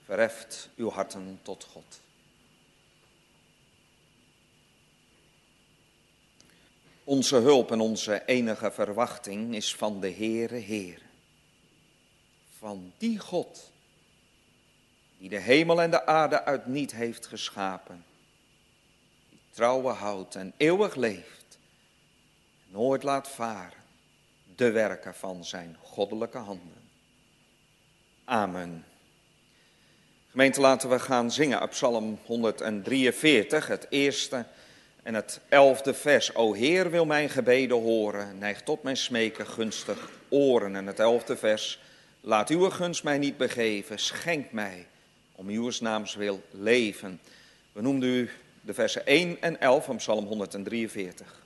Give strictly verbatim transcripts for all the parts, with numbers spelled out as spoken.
Verheft uw harten tot God. Onze hulp en onze enige verwachting is van de Heere Heer. Van die God die de hemel en de aarde uit niet heeft geschapen. Die trouwe houdt en eeuwig leeft. Nooit laat varen de werken van zijn goddelijke handen. Amen. Gemeente, laten we gaan zingen op Psalm honderddrieënveertig, het eerste en het elfde vers. O Heer, wil mijn gebeden horen, neig tot mijn smeken gunstig oren. En het elfde vers, laat uw gunst mij niet begeven, schenk mij om uw naams wil leven. We noemden u de versen één en elf van Psalm honderddrieënveertig.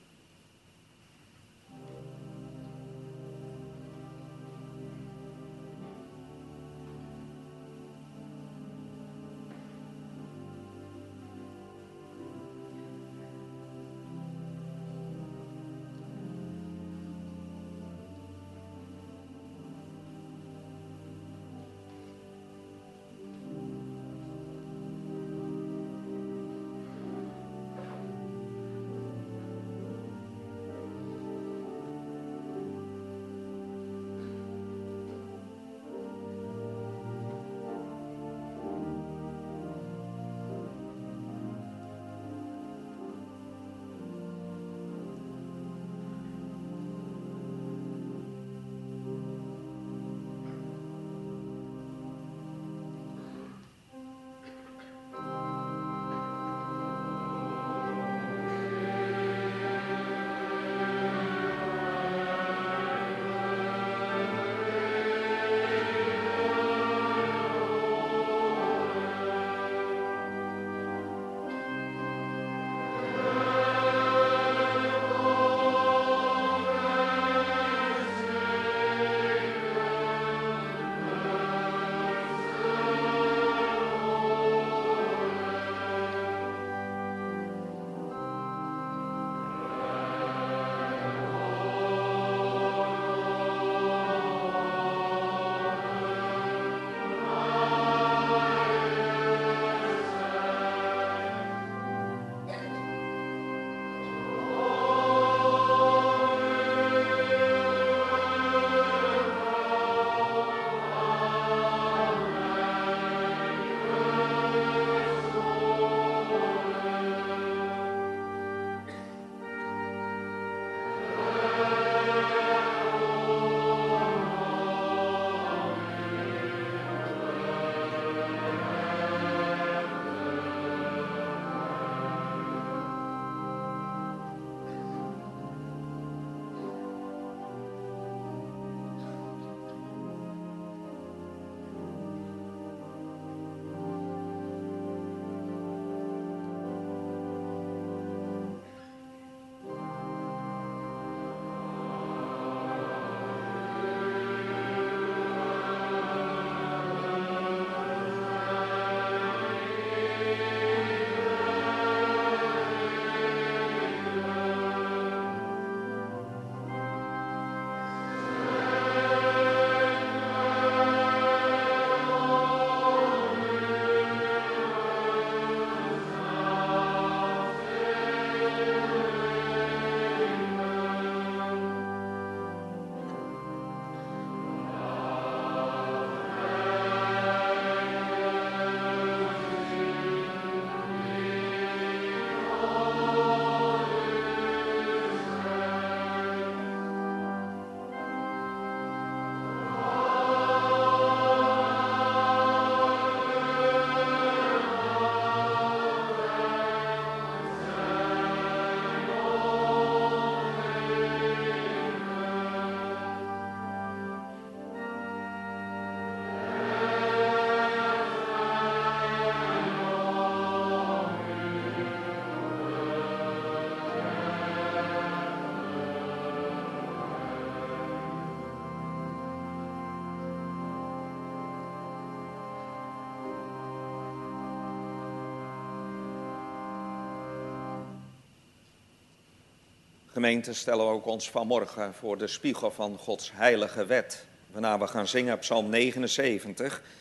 Gemeente, stellen we ook ons vanmorgen voor de spiegel van Gods heilige wet, waarna we gaan zingen op Psalm negenenzeventig,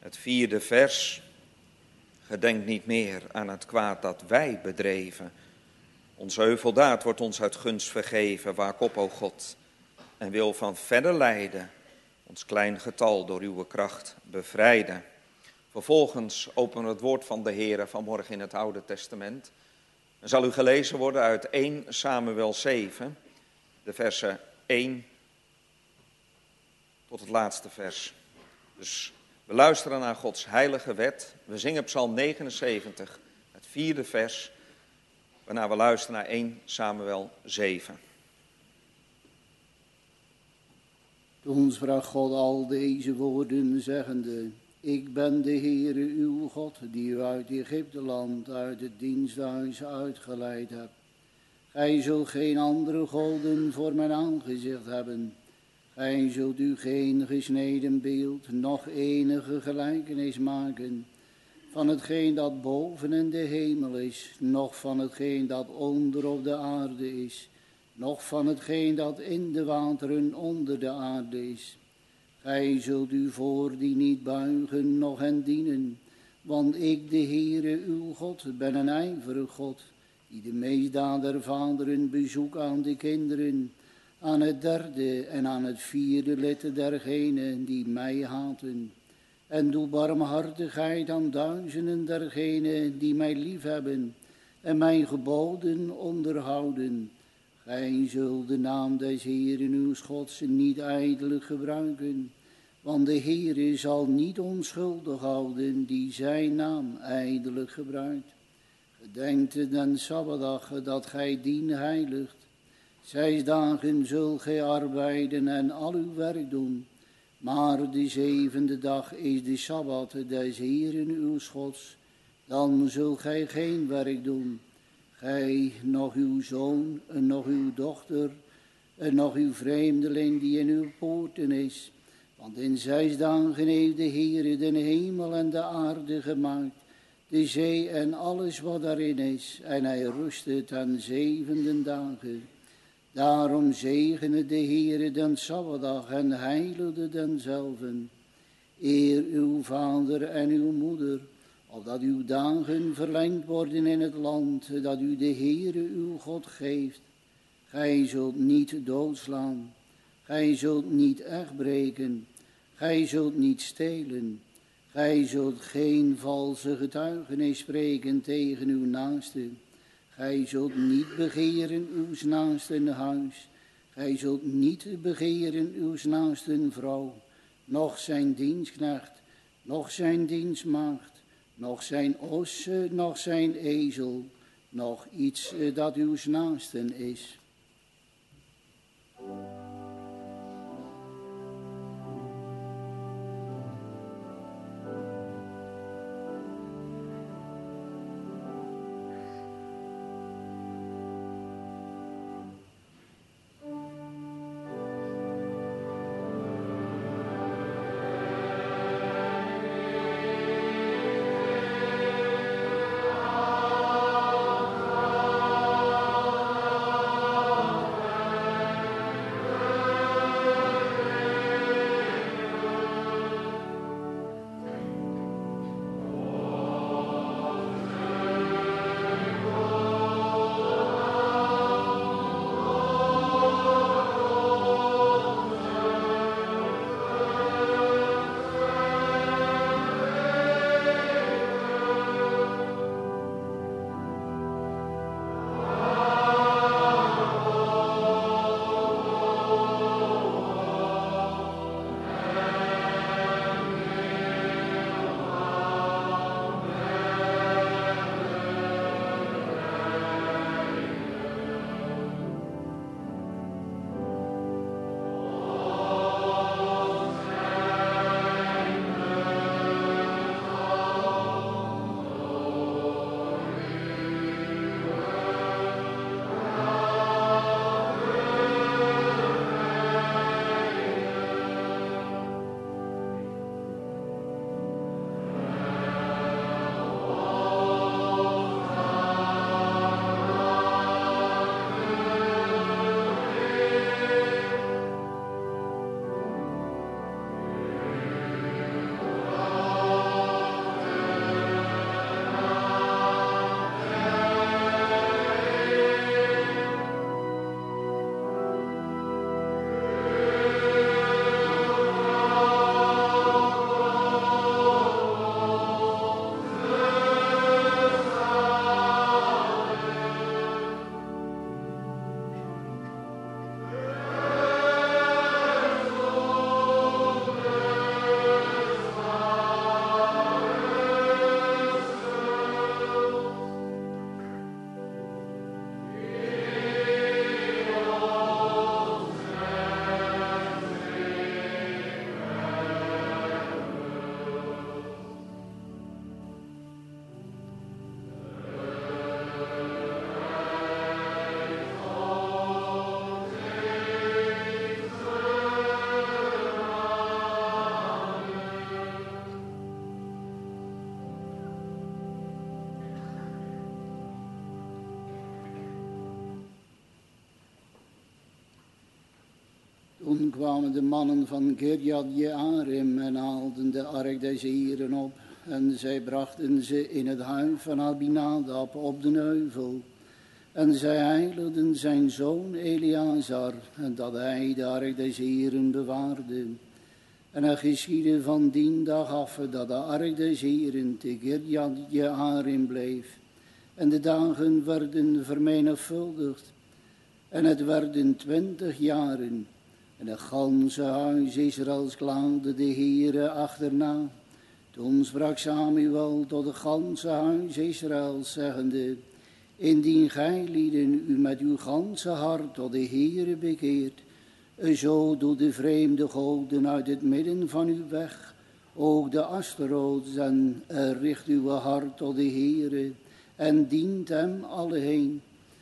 Het vierde vers. Gedenk niet meer aan het kwaad dat wij bedreven. Onze heuveldaad wordt ons uit gunst vergeven. Waak op, o God, en wil van verder lijden ons klein getal door uw kracht bevrijden. Vervolgens openen we het woord van de Heere vanmorgen in het Oude Testament. Dan zal u gelezen worden uit eerste Samuel zeven, de versen één tot het laatste vers. Dus we luisteren naar Gods heilige wet. We zingen Psalm negenenzeventig, het vierde vers, waarna we luisteren naar eerste Samuel zeven. Toen sprak God al deze woorden zeggende: Ik ben de Heere uw God, die u uit Egypteland, uit het diensthuis uitgeleid hebt. Gij zult geen andere goden voor mijn aangezicht hebben. Gij zult u geen gesneden beeld, noch enige gelijkenis maken van hetgeen dat boven in de hemel is, noch van hetgeen dat onder op de aarde is, noch van hetgeen dat in de wateren onder de aarde is. Gij zult u voor die niet buigen, noch hen dienen, want ik, de Heere uw God, ben een ijverig God, die de misdaad der vaderen bezoekt aan de kinderen, aan het derde en aan het vierde lid dergenen die mij haten. En doe barmhartigheid aan duizenden dergenen die mij liefhebben en mijn geboden onderhouden. Gij zult de naam des Heeren uw Gods niet ijdelijk gebruiken, want de Heere zal niet onschuldig houden die zijn naam ijdelijk gebruikt. Gedenkt den Sabbatdag dat gij dien heiligt. Zes dagen zult gij arbeiden en al uw werk doen, maar de zevende dag is de Sabbat des Heeren uw Gods. Dan zult gij geen werk doen, gij, nog uw zoon, en nog uw dochter, en nog uw vreemdeling die in uw poorten is. Want in zes dagen heeft de Heere de hemel en de aarde gemaakt, de zee en alles wat daarin is, en hij rustte ten zevende dagen. Daarom zegene de Heere den Sabbatdag en heiligde denzelven. Eer uw vader en uw moeder, opdat uw dagen verlengd worden in het land dat u de Heere uw God geeft. Gij zult niet doodslaan, gij zult niet echtbreken, gij zult niet stelen, gij zult geen valse getuigenis spreken tegen uw naaste. Gij zult niet begeren uw naasten huis, gij zult niet begeren uw naasten vrouw, noch zijn dienstknecht, noch zijn dienstmaagd, noch zijn os, noch zijn ezel, noch iets dat uw naasten is. Toen kwamen de mannen van Kirjat Jearim en haalden de ark des Heren op. En zij brachten ze in het huis van Abinadab op de heuvel. En zij heiligden zijn zoon Eleazar, en dat hij de ark des Heren bewaarde. En er geschiedde van dien dag af dat de ark des Heren te Kirjat Jearim bleef. En de dagen werden vermenigvuldigd. En het werden twintig jaren. En het ganse huis Israëls klaagde de Heere achterna. Toen sprak Samuel tot het ganse huis Israëls, zeggende: Indien gij lieden u met uw ganse hart tot de Heere bekeert, zo doet de vreemde goden uit het midden van u weg, ook de Asteroots, en richt uw hart tot de Heere, en dient hem alheen.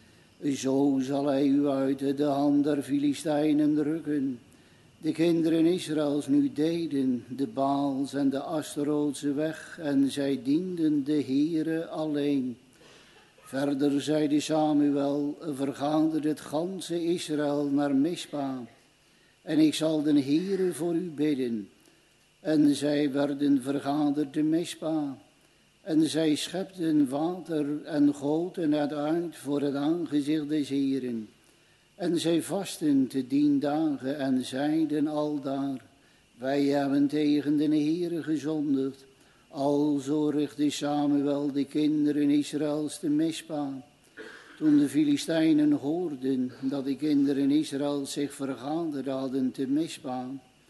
Zo zal hij u uit de hand der Filistijnen rukken. De kinderen Israëls nu deden de Baals en de Asterootse weg, en zij dienden de Heere alleen. Verder zeide Samuel: vergader het ganse Israël naar Mispa, en ik zal de Heere voor u bidden. En zij werden vergaderd te Mispa. En zij schepten water en goten het uit voor het aangezicht des Heeren. En zij vasten te dien dagen en zeiden aldaar: wij hebben tegen de Heere gezondigd. Alzo richtte Samuel de kinderen Israëls te Mispa. Toen de Filistijnen hoorden dat de kinderen Israëls zich vergaderd hadden te Mispa,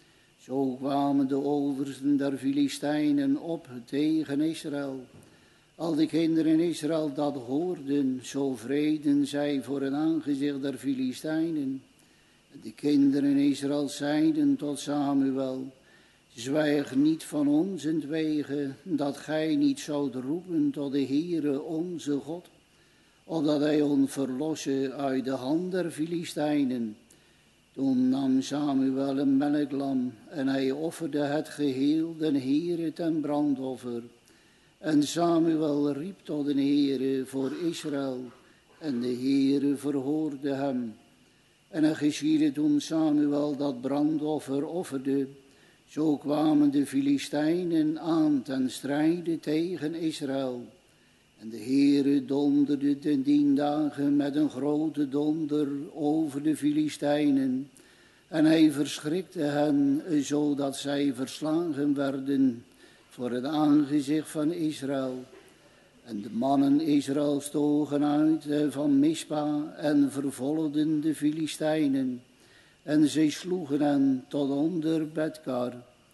zo kwamen de oversten der Filistijnen op tegen Israël. Al de kinderen Israël dat hoorden, zo vreden zij voor het aangezicht der Filistijnen. De kinderen Israël zeiden tot Samuel: zwijg niet van onzentwege, dat gij niet zoudt roepen tot de Heere onze God, opdat hij ons verlosse uit de hand der Filistijnen. Toen nam Samuel een melklam en hij offerde het geheel den Heere ten brandoffer. En Samuel riep tot de Heere voor Israël, en de Heere verhoorde hem. En er geschiedde toen Samuel dat brandoffer offerde, zo kwamen de Filistijnen aan ten strijde tegen Israël. En de Heere donderde ten dien dagen met een grote donder over de Filistijnen. En hij verschrikte hen, zodat zij verslagen werden voor het aangezicht van Israël. En de mannen Israëls togen uit van Mispa en vervolgden de Filistijnen. En zij sloegen hen tot onder Bedkar.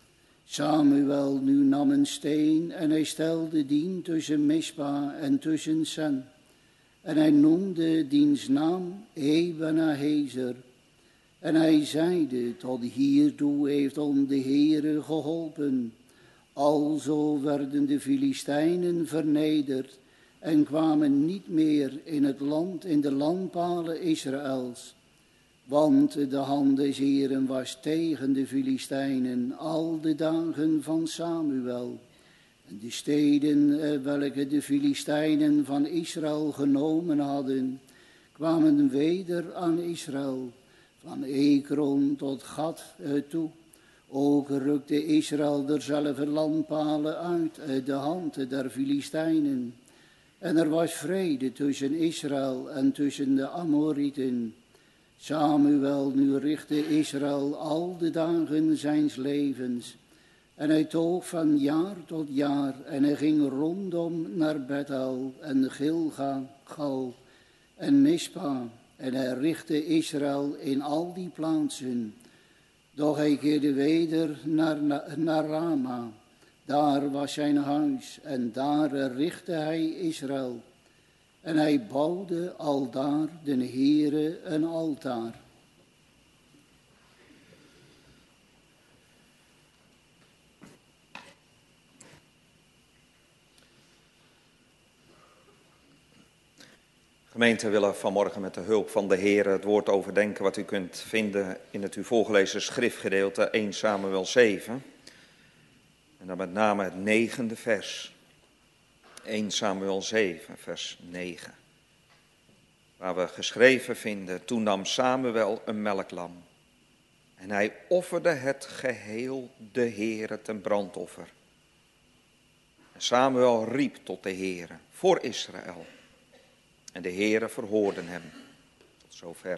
Samuel nu nam een steen en hij stelde dien tussen Mispa en tussen Sen. En hij noemde diens naam Ebenezer. En hij zeide: tot hiertoe heeft ons de Heere geholpen. Alzo werden de Filistijnen vernederd en kwamen niet meer in het land, in de landpalen Israëls. Want de hand des Heeren was tegen de Filistijnen al de dagen van Samuel. En de steden welke de Filistijnen van Israël genomen hadden, kwamen weder aan Israël, van Ekron tot Gad toe. Ook rukte Israël derzelfde landpalen uit uit de hand der Filistijnen. En er was vrede tussen Israël en tussen de Amorieten. Samuel nu richtte Israël al de dagen zijns levens. En hij toog van jaar tot jaar en hij ging rondom naar Bethel en Gilgal en Mispa. En hij richtte Israël in al die plaatsen. Doch hij keerde weder naar, naar Rama. Daar was zijn huis en daar richtte hij Israël. En hij bouwde aldaar den Heere een altaar. Gemeente, we willen vanmorgen met de hulp van de Heer het woord overdenken wat u kunt vinden in het u voorgelezen schriftgedeelte eerste Samuel zeven. En dan met name het negende vers. eerste Samuel zeven, vers negen. Waar we geschreven vinden: toen nam Samuel een melklam. En hij offerde het geheel de Heere ten brandoffer. En Samuel riep tot de Heere voor Israël. En de Heere verhoorde hem. Tot zover.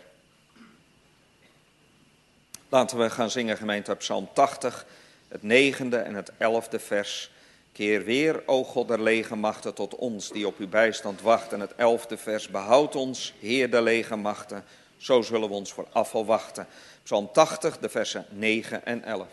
Laten we gaan zingen, gemeente, op Psalm tachtig, het negende en het elfde vers. Keer weer, o God der legermachten, tot ons die op uw bijstand wachten. Het elfde vers, behoud ons, Heer der legermachten, zo zullen we ons voor afval wachten. Psalm tachtig, de versen negen en elf.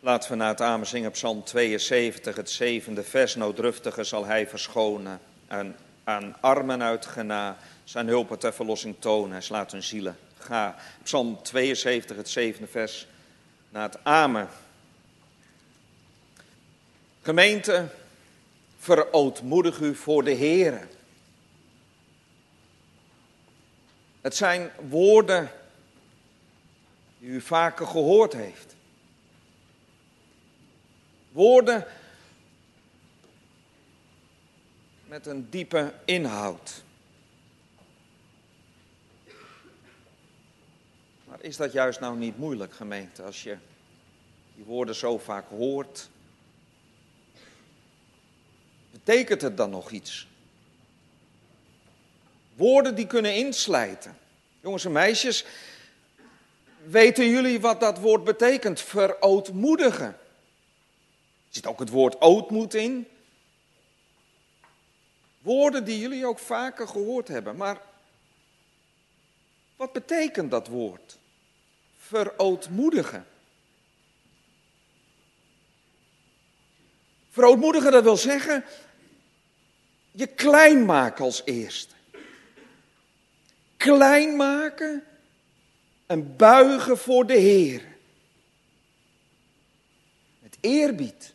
Laten we na het amen zingen Psalm tweeënzeventig, het zevende vers. Nooddruftige zal hij verschonen en aan armen uit gena zijn hulpen ter verlossing tonen. Hij slaat hun zielen. Ga, Psalm tweeënzeventig, het zevende vers, na het amen. Gemeente, verootmoedig u voor de Heere. Het zijn woorden die u vaker gehoord heeft. Woorden met een diepe inhoud. Maar is dat juist nou niet moeilijk, gemeente, als je die woorden zo vaak hoort? Betekent het dan nog iets? Woorden die kunnen inslijten. Jongens en meisjes, weten jullie wat dat woord betekent? Verootmoedigen. Er zit ook het woord ootmoed in. Woorden die jullie ook vaker gehoord hebben. Maar wat betekent dat woord? Verootmoedigen. Verootmoedigen, dat wil zeggen, je klein maken als eerste. Klein maken en buigen voor de Heer. Met eerbied.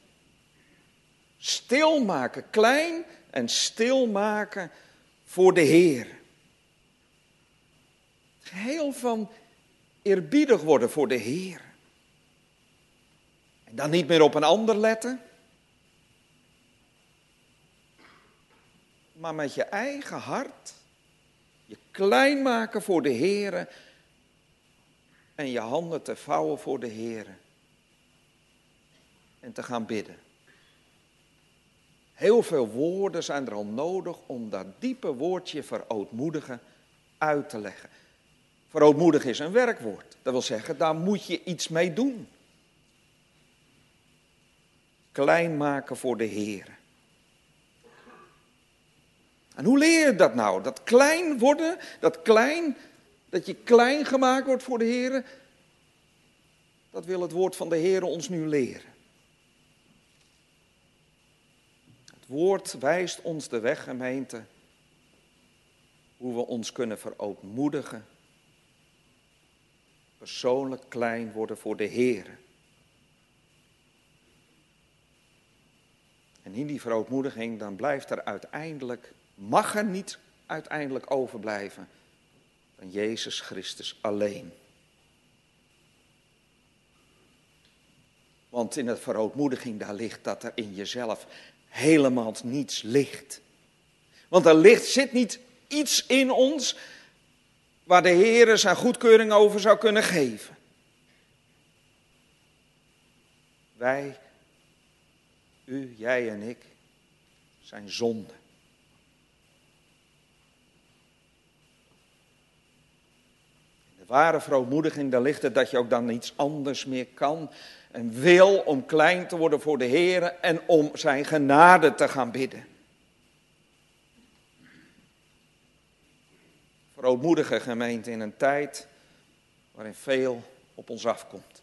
Stil maken, klein en stil maken voor de Heer. Geheel van eerbiedig worden voor de Heer. En dan niet meer op een ander letten. Maar met je eigen hart je klein maken voor de Heere en je handen te vouwen voor de Heere en te gaan bidden. Heel veel woorden zijn er al nodig om dat diepe woordje verootmoedigen uit te leggen. Verootmoedigen is een werkwoord. Dat wil zeggen, daar moet je iets mee doen. Klein maken voor de Heere. En hoe leer je dat nou? Dat klein worden, dat klein, dat je klein gemaakt wordt voor de Heer. Dat wil het woord van de Heer ons nu leren. Het woord wijst ons de weg, gemeente, hoe we ons kunnen verootmoedigen. Persoonlijk klein worden voor de Heer. En in die verootmoediging, dan blijft er uiteindelijk... mag er niet uiteindelijk overblijven dan Jezus Christus alleen. Want in de verootmoediging daar ligt dat er in jezelf helemaal niets ligt. Want er ligt, zit niet iets in ons waar de Heer zijn goedkeuring over zou kunnen geven. Wij, u, jij en ik, zijn zonde. Ware verootmoediging, daar ligt het dat je ook dan niets anders meer kan en wil om klein te worden voor de Heer en om zijn genade te gaan bidden. Verootmoedigen, gemeente, in een tijd waarin veel op ons afkomt.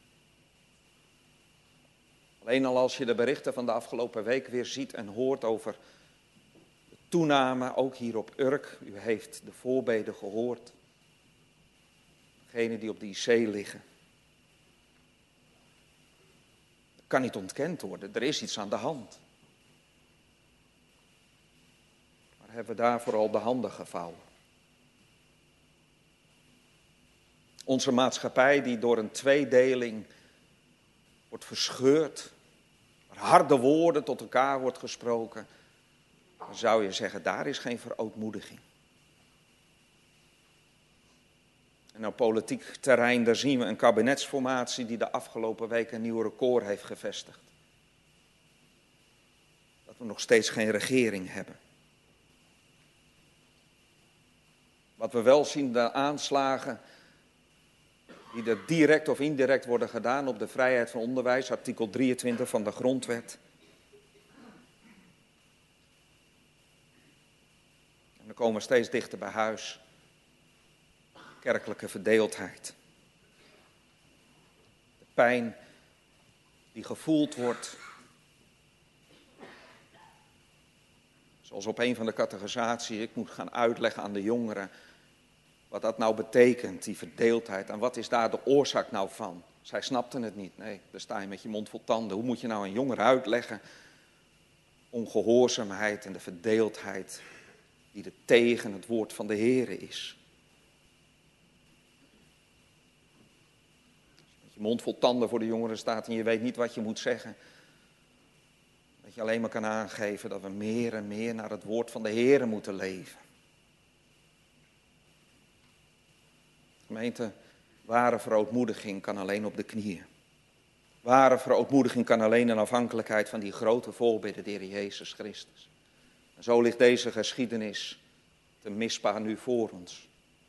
Alleen al als je de berichten van de afgelopen week weer ziet en hoort over de toename, ook hier op Urk. U heeft de voorbeden gehoord. Degenen die op de I C liggen. Dat kan niet ontkend worden. Er is iets aan de hand. Maar hebben we daarvoor al de handen gevouwen. Onze maatschappij die door een tweedeling wordt verscheurd. Waar harde woorden tot elkaar wordt gesproken. Dan zou je zeggen, daar is geen verootmoediging. En op politiek terrein, daar zien we een kabinetsformatie die de afgelopen week een nieuw record heeft gevestigd. Dat we nog steeds geen regering hebben. Wat we wel zien, de aanslagen die er direct of indirect worden gedaan op de vrijheid van onderwijs, artikel drieëntwintig van de grondwet. En dan komen we steeds dichter bij huis. Kerkelijke verdeeldheid. De pijn die gevoeld wordt. Zoals op een van de catechisaties, ik moet gaan uitleggen aan de jongeren wat dat nou betekent, die verdeeldheid. En wat is daar de oorzaak nou van? Zij snapten het niet. Nee, daar sta je met je mond vol tanden. Hoe moet je nou een jongere uitleggen? Ongehoorzaamheid en de verdeeldheid die er tegen het woord van de Heere is. Als je met je mond vol tanden voor de jongeren staat en je weet niet wat je moet zeggen. Dat je alleen maar kan aangeven dat we meer en meer naar het woord van de Heere moeten leven. Gemeente, ware verootmoediging kan alleen op de knieën. Ware verootmoediging kan alleen in afhankelijkheid van die grote voorbidder, de Heer Jezus Christus. En zo ligt deze geschiedenis te misbaar nu voor ons.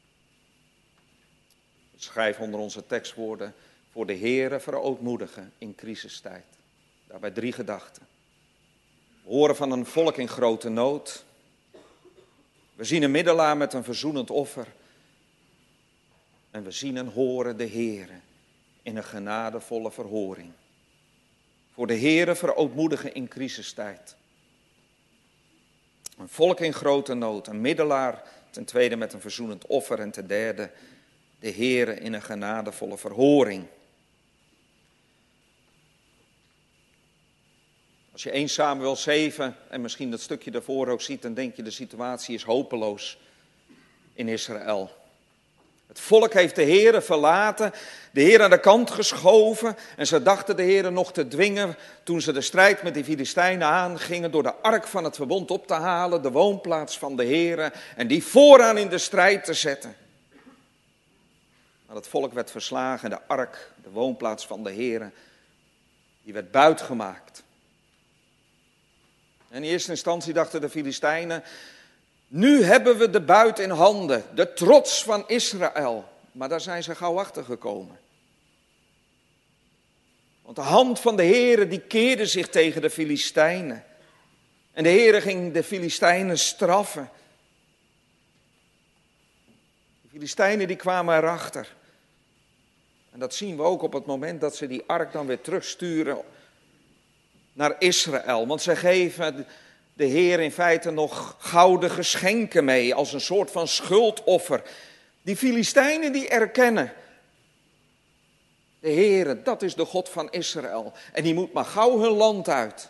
Ik schrijf onder onze tekstwoorden: voor de Heere verootmoedigen in crisistijd. Daarbij drie gedachten. We horen van een volk in grote nood. We zien een middelaar met een verzoenend offer. En we zien en horen de Heere in een genadevolle verhoring. Voor de Heere verootmoedigen in crisistijd. Een volk in grote nood, een middelaar, ten tweede met een verzoenend offer en ten derde de Heere in een genadevolle verhoring. Als je Eerste Samuel zeven en misschien dat stukje daarvoor ook ziet, dan denk je de situatie is hopeloos in Israël. Het volk heeft de Heere verlaten, de Heer aan de kant geschoven en ze dachten de Heere nog te dwingen toen ze de strijd met de Filistijnen aangingen door de ark van het verbond op te halen, de woonplaats van de Heere en die vooraan in de strijd te zetten. Maar het volk werd verslagen en de ark, de woonplaats van de Heere, die werd buitgemaakt. En in eerste instantie dachten de Filistijnen: nu hebben we de buit in handen, de trots van Israël. Maar daar zijn ze gauw achter gekomen. Want de hand van de Heere die keerde zich tegen de Filistijnen. En de Heere ging de Filistijnen straffen. De Filistijnen die kwamen erachter. En dat zien we ook op het moment dat ze die ark dan weer terugsturen naar Israël. Want ze geven de Heer in feite nog gouden geschenken mee als een soort van schuldoffer. Die Filistijnen die erkennen: de Heere, dat is de God van Israël. En die moet maar gauw hun land uit.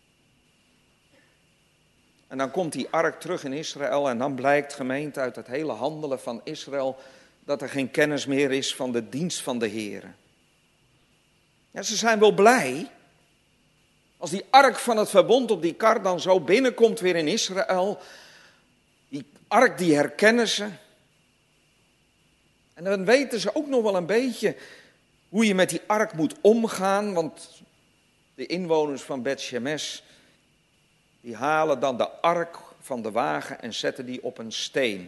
En dan komt die ark terug in Israël en dan blijkt, gemeente, uit het hele handelen van Israël dat er geen kennis meer is van de dienst van de Heere. Ja, ze zijn wel blij als die ark van het verbond op die kar dan zo binnenkomt weer in Israël. Die ark die herkennen ze. En dan weten ze ook nog wel een beetje hoe je met die ark moet omgaan. Want de inwoners van Bet-Shemesh, die halen dan de ark van de wagen en zetten die op een steen.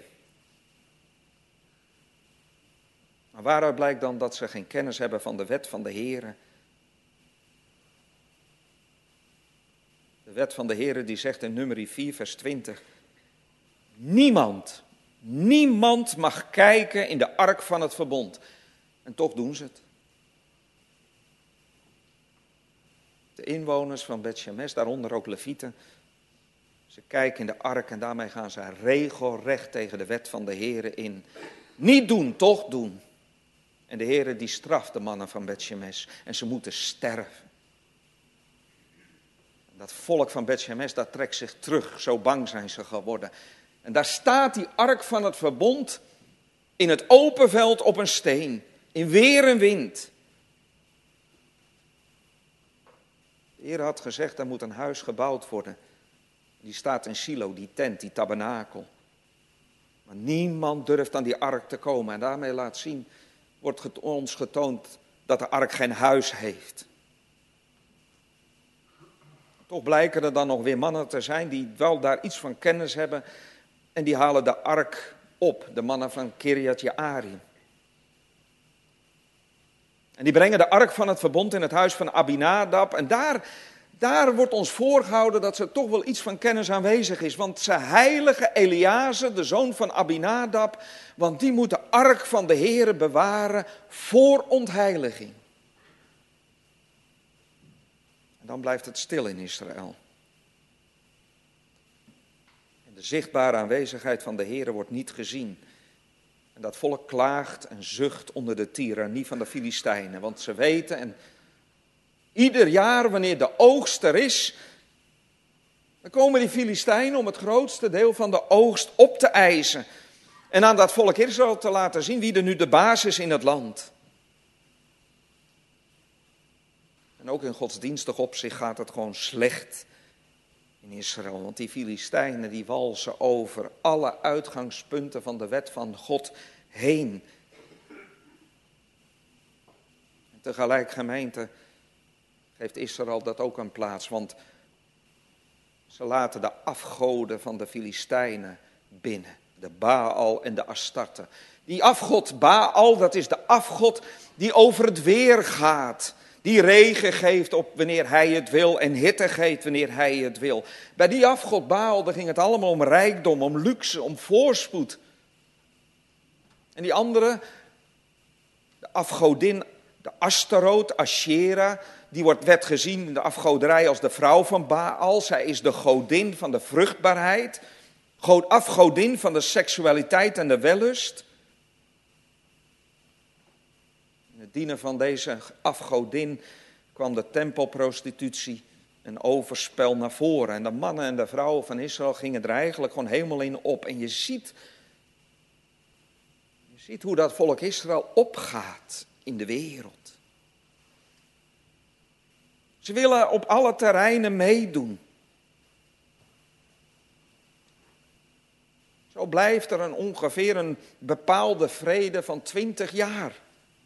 Maar waaruit blijkt dan dat ze geen kennis hebben van de wet van de Heere? De wet van de Heere die zegt in Numeri vier vers twintig. Niemand, niemand mag kijken in de ark van het verbond. En toch doen ze het. De inwoners van Bet-Shemesh, daaronder ook Levieten. Ze kijken in de ark en daarmee gaan ze regelrecht tegen de wet van de Heere in. Niet doen, toch doen. En de Heere die straft de mannen van Bet-Shemesh en ze moeten sterven. Dat volk van Bet-Shemesh, dat trekt zich terug, zo bang zijn ze geworden. En daar staat die ark van het verbond in het open veld op een steen, in weer en wind. De Heer had gezegd, er moet een huis gebouwd worden. Die staat in Silo, die tent, die tabernakel. Maar niemand durft aan die ark te komen. En daarmee laat zien, wordt ons getoond dat de ark geen huis heeft. Toch blijken er dan nog weer mannen te zijn die wel daar iets van kennis hebben. En die halen de ark op, de mannen van Kirjat Jearim. En die brengen de ark van het verbond in het huis van Abinadab. En daar, daar wordt ons voorgehouden dat er toch wel iets van kennis aanwezig is. Want ze heiligen Eleazar, de zoon van Abinadab. Want die moet de ark van de Heere bewaren voor ontheiliging. En dan blijft het stil in Israël. En de zichtbare aanwezigheid van de Heere wordt niet gezien. En dat volk klaagt en zucht onder de tirannie van de Filistijnen. Want ze weten, en ieder jaar wanneer de oogst er is, dan komen die Filistijnen om het grootste deel van de oogst op te eisen. En aan dat volk Israël te laten zien wie er nu de baas is in het land. En ook in godsdienstig opzicht gaat het gewoon slecht in Israël. Want die Filistijnen die walsen over alle uitgangspunten van de wet van God heen. En tegelijk, gemeente, geeft Israël dat ook een plaats. Want ze laten de afgoden van de Filistijnen binnen. De Baal en de Astarte. Die afgod Baal, dat is de afgod die over het weer gaat. Die regen geeft op wanneer hij het wil en hitte geeft wanneer hij het wil. Bij die afgod Baal, daar ging het allemaal om rijkdom, om luxe, om voorspoed. En die andere, de afgodin, de Astaroth, Asherah, die wordt, werd gezien in de afgoderij als de vrouw van Baal. Zij is de godin van de vruchtbaarheid, afgodin van de seksualiteit en de wellust. In het dienen van deze afgodin kwam de tempelprostitutie en overspel naar voren. En de mannen en de vrouwen van Israël gingen er eigenlijk gewoon helemaal in op. En je ziet, je ziet hoe dat volk Israël opgaat in de wereld. Ze willen op alle terreinen meedoen. Zo blijft er een ongeveer een bepaalde vrede van twintig jaar.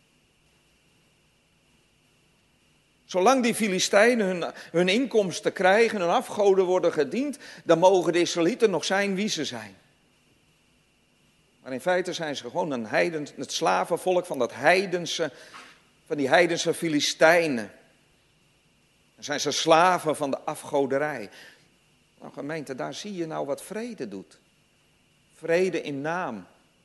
Zolang die Filistijnen hun, hun inkomsten krijgen, hun afgoden worden gediend, dan mogen de Israëlieten nog zijn wie ze zijn. Maar in feite zijn ze gewoon een heiden, het slavenvolk van, dat heidense, van die heidense Filistijnen. Dan zijn ze slaven van de afgoderij. Nou gemeente, daar zie je nou wat vrede doet. Vrede in naam.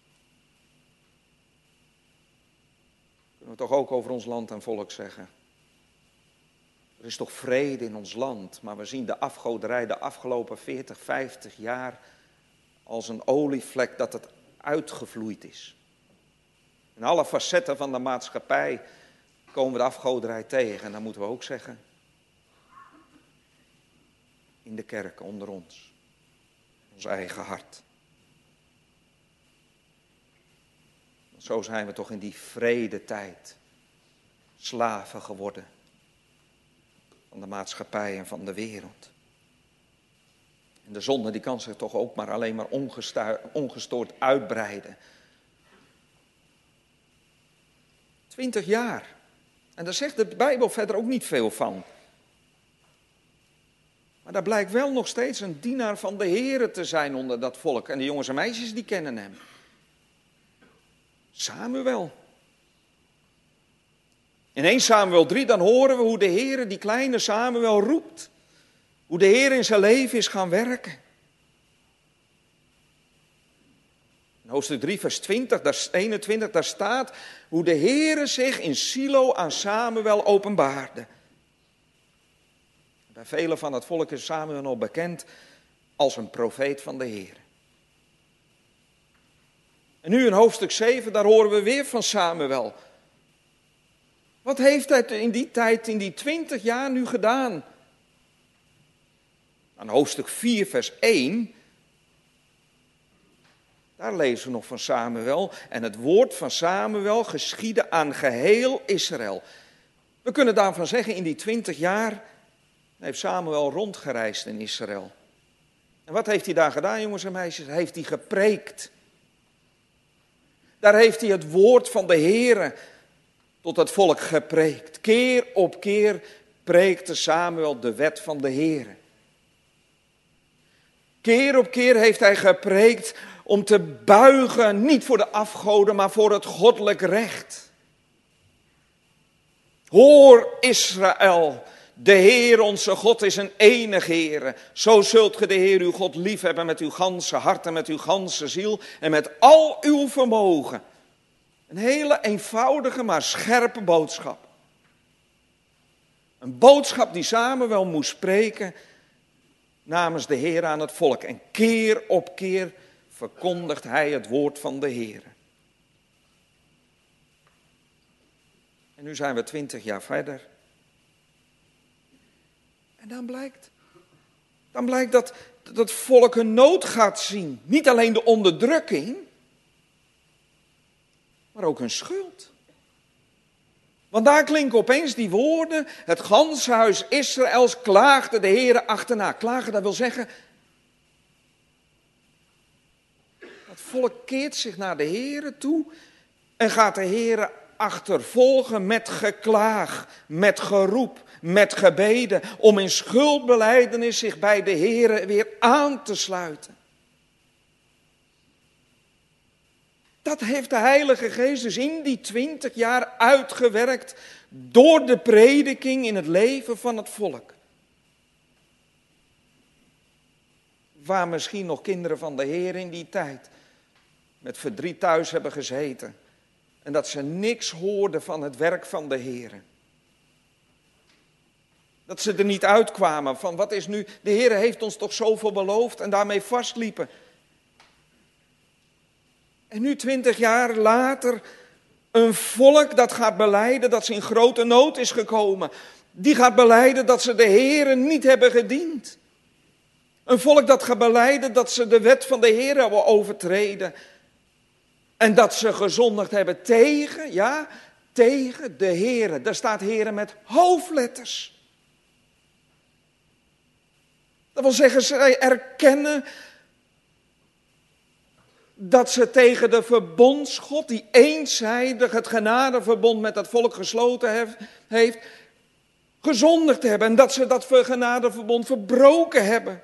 Kunnen we toch ook over ons land en volk zeggen. Er is toch vrede in ons land, maar we zien de afgoderij de afgelopen veertig, vijftig jaar als een olievlek dat het uitgevloeid is. In alle facetten van de maatschappij komen we de afgoderij tegen. En dan moeten we ook zeggen, in de kerk onder ons, ons eigen hart. Zo zijn we toch in die vredetijd slaven geworden van de maatschappij en van de wereld. En de zonde die kan zich toch ook maar alleen maar ongestoord uitbreiden. Twintig jaar. En daar zegt de Bijbel verder ook niet veel van. Maar daar blijkt wel nog steeds een dienaar van de Here te zijn onder dat volk. En de jongens en meisjes die kennen hem. Samuel. In eerste Samuel drie, dan horen we hoe de Heer die kleine Samuel roept. Hoe de Heer in zijn leven is gaan werken. In hoofdstuk drie, vers twintig, daar, eenentwintig, daar staat hoe de Heer zich in Silo aan Samuel openbaarde. Bij velen van het volk is Samuel al bekend als een profeet van de Heer. En nu in hoofdstuk zeven, daar horen we weer van Samuel. Wat heeft hij in die tijd, in die twintig jaar nu gedaan? Aan hoofdstuk vier, vers één, daar lezen we nog van Samuel. En het woord van Samuel geschiedde aan geheel Israël. We kunnen daarvan zeggen, in die twintig jaar heeft Samuel rondgereisd in Israël. En wat heeft hij daar gedaan, jongens en meisjes? Hij heeft hij gepreekt. Daar heeft hij het woord van de Heere tot het volk gepreekt. Keer op keer preekte Samuel de wet van de Heere. Keer op keer heeft hij gepreekt om te buigen, niet voor de afgoden, maar voor het goddelijk recht. Hoor Israël, de Heer onze God is een enige Heer. Zo zult ge de Heer uw God liefhebben met uw ganse hart en met uw ganse ziel en met al uw vermogen. Een hele eenvoudige, maar scherpe boodschap. Een boodschap die Samuel moest spreken namens de Heer aan het volk. En keer op keer verkondigt hij het woord van de Heer. En nu zijn we twintig jaar verder. En dan blijkt, dan blijkt dat, dat het volk een nood gaat zien. Niet alleen de onderdrukking, maar ook hun schuld. Want daar klinken opeens die woorden, het ganse huis Israëls klaagde de Heere achterna. Klagen, dat wil zeggen, het volk keert zich naar de Heere toe en gaat de Heere achtervolgen met geklaag, met geroep, met gebeden, om in schuldbelijdenis zich bij de Heere weer aan te sluiten. Dat heeft de Heilige Geest dus in die twintig jaar uitgewerkt door de prediking in het leven van het volk. Waar misschien nog kinderen van de Heer in die tijd met verdriet thuis hebben gezeten. En dat ze niks hoorden van het werk van de Heer. Dat ze er niet uitkwamen van wat is nu, de Heer heeft ons toch zoveel beloofd en daarmee vastliepen. En nu twintig jaar later een volk dat gaat belijden dat ze in grote nood is gekomen. Die gaat belijden dat ze de Heere niet hebben gediend. Een volk dat gaat belijden dat ze de wet van de Heere hebben overtreden. En dat ze gezondigd hebben tegen, ja, tegen de Heere. Daar staat Heere met hoofdletters. Dat wil zeggen, ze erkennen dat ze tegen de verbondsgod, die eenzijdig het genadeverbond met het volk gesloten heeft, gezondigd hebben. En dat ze dat genadeverbond verbroken hebben.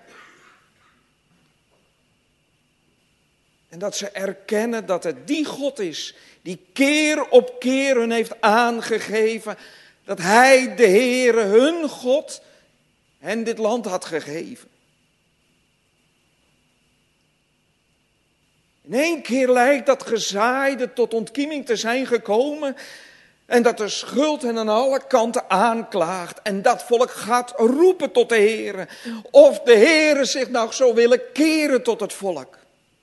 En dat ze erkennen dat het die God is, die keer op keer hun heeft aangegeven, dat Hij, de Heere, hun God, hen dit land had gegeven. In één keer lijkt dat gezaaide tot ontkieming te zijn gekomen. En dat de schuld hen aan alle kanten aanklaagt. En dat volk gaat roepen tot de Heere. Of de Heere zich nog zou willen keren tot het volk.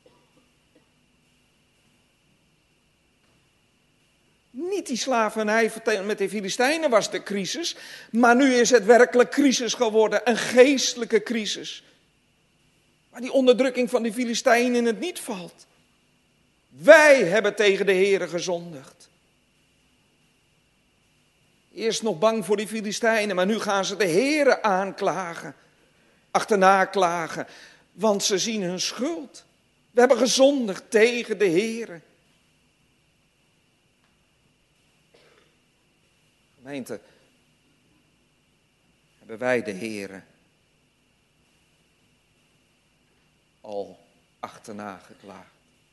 Niet die slavernij met de Filistijnen was de crisis. Maar nu is het werkelijk crisis geworden. Een geestelijke crisis. Waar die onderdrukking van die Filistijnen in het niet valt. Wij hebben tegen de Heere gezondigd. Eerst nog bang voor die Filistijnen, maar nu gaan ze de Heere aanklagen. Achterna klagen, want ze zien hun schuld. We hebben gezondigd tegen de Heere. Gemeente, hebben wij de Heere al achterna geklaagd?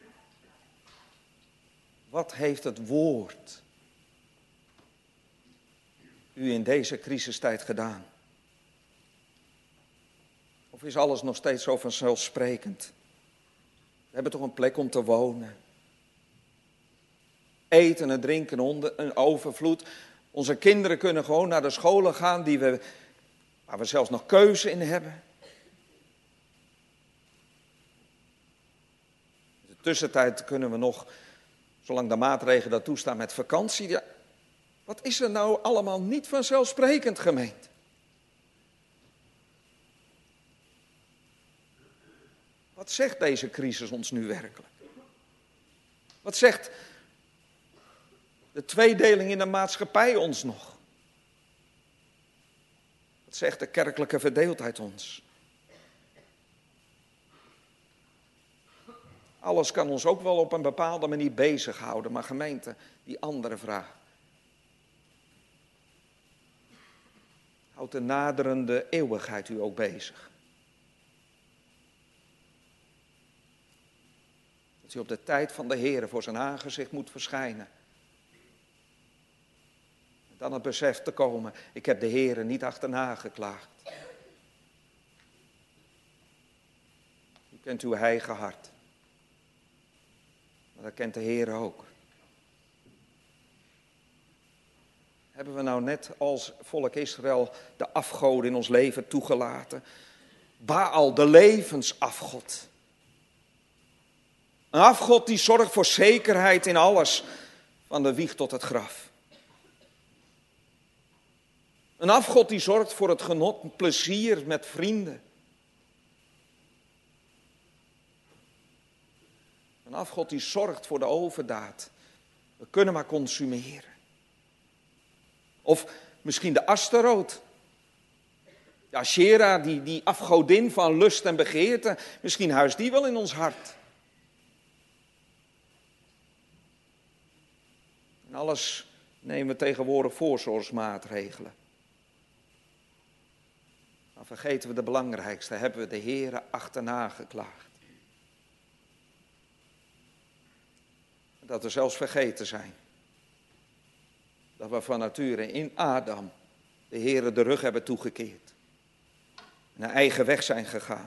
Wat heeft het woord u in deze crisistijd gedaan? Of is alles nog steeds zo vanzelfsprekend? We hebben toch een plek om te wonen. Eten en drinken onder een overvloed. Onze kinderen kunnen gewoon naar de scholen gaan die we, waar we zelfs nog keuze in hebben. In de tussentijd kunnen we nog, zolang de maatregelen dat toestaan, met vakantie. Ja, wat is er nou allemaal niet vanzelfsprekend, gemeente? Wat zegt deze crisis ons nu werkelijk? Wat zegt de tweedeling in de maatschappij ons nog? Wat zegt de kerkelijke verdeeldheid ons? Alles kan ons ook wel op een bepaalde manier bezighouden, maar gemeente, die andere vraag. Houdt de naderende eeuwigheid u ook bezig? Dat u op de tijd van de Heere voor zijn aangezicht moet verschijnen. En dan het besef te komen, ik heb de Heere niet achterna geklaagd. U kent uw eigen hart. Maar dat kent de Heer ook. Hebben we nou net als volk Israël de afgoden in ons leven toegelaten? Baal, de levensafgod. Een afgod die zorgt voor zekerheid in alles, van de wieg tot het graf. Een afgod die zorgt voor het genot en plezier met vrienden. Een afgod die zorgt voor de overdaad. We kunnen maar consumeren. Of misschien de Astaroth. De Asherah, die, die afgodin van lust en begeerte. Misschien huist die wel in ons hart. En alles nemen we tegenwoordig voorzorgsmaatregelen. Maar vergeten we de belangrijkste, hebben we de Heere achterna geklaagd. Dat we zelfs vergeten zijn. Dat we van nature in Adam de Heere de rug hebben toegekeerd. En een eigen weg zijn gegaan.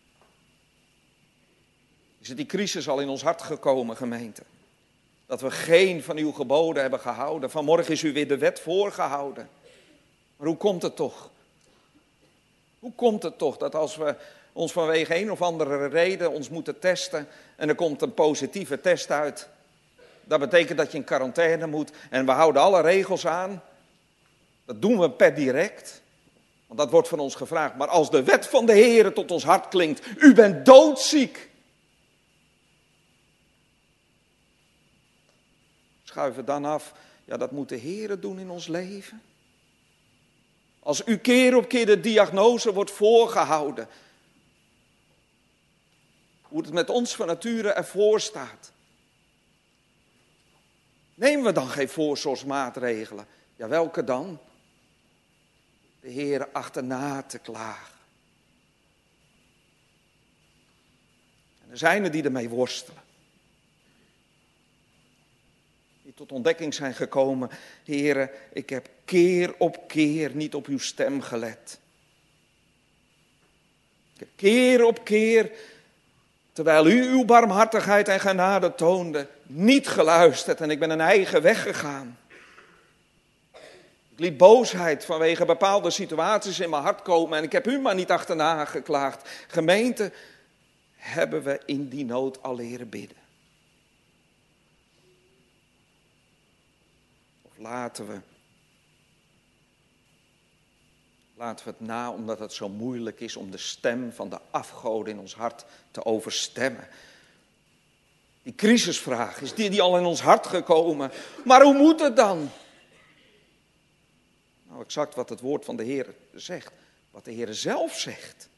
Is het die crisis al in ons hart gekomen, gemeente? Dat we geen van uw geboden hebben gehouden. Vanmorgen is u weer de wet voorgehouden. Maar hoe komt het toch? Hoe komt het toch dat als we ons vanwege een of andere reden ons moeten testen en er komt een positieve test uit, dat betekent dat je in quarantaine moet en we houden alle regels aan. Dat doen we per direct, want dat wordt van ons gevraagd. Maar als de wet van de Heere tot ons hart klinkt, u bent doodziek. Schuiven dan af, ja, dat moet de Heere doen in ons leven. Als u keer op keer de diagnose wordt voorgehouden, hoe het met ons van nature ervoor staat. Nemen we dan geen voorzorgsmaatregelen? Ja, welke dan? De Heere achterna te klagen. En er zijn er die ermee worstelen. Die tot ontdekking zijn gekomen. Heere, ik heb keer op keer niet op uw stem gelet. Ik heb keer op keer, terwijl u uw barmhartigheid en genade toonde, niet geluisterd en ik ben een eigen weg gegaan. Ik liet boosheid vanwege bepaalde situaties in mijn hart komen en ik heb u maar niet achterna geklaagd. Gemeente, hebben we in die nood al leren bidden? Of laten we, laten we het na omdat het zo moeilijk is om de stem van de afgoden in ons hart te overstemmen. Die crisisvraag, is die, die al in ons hart gekomen? Maar hoe moet het dan? Nou, exact wat het woord van de Heer zegt. Wat de Heer zelf zegt.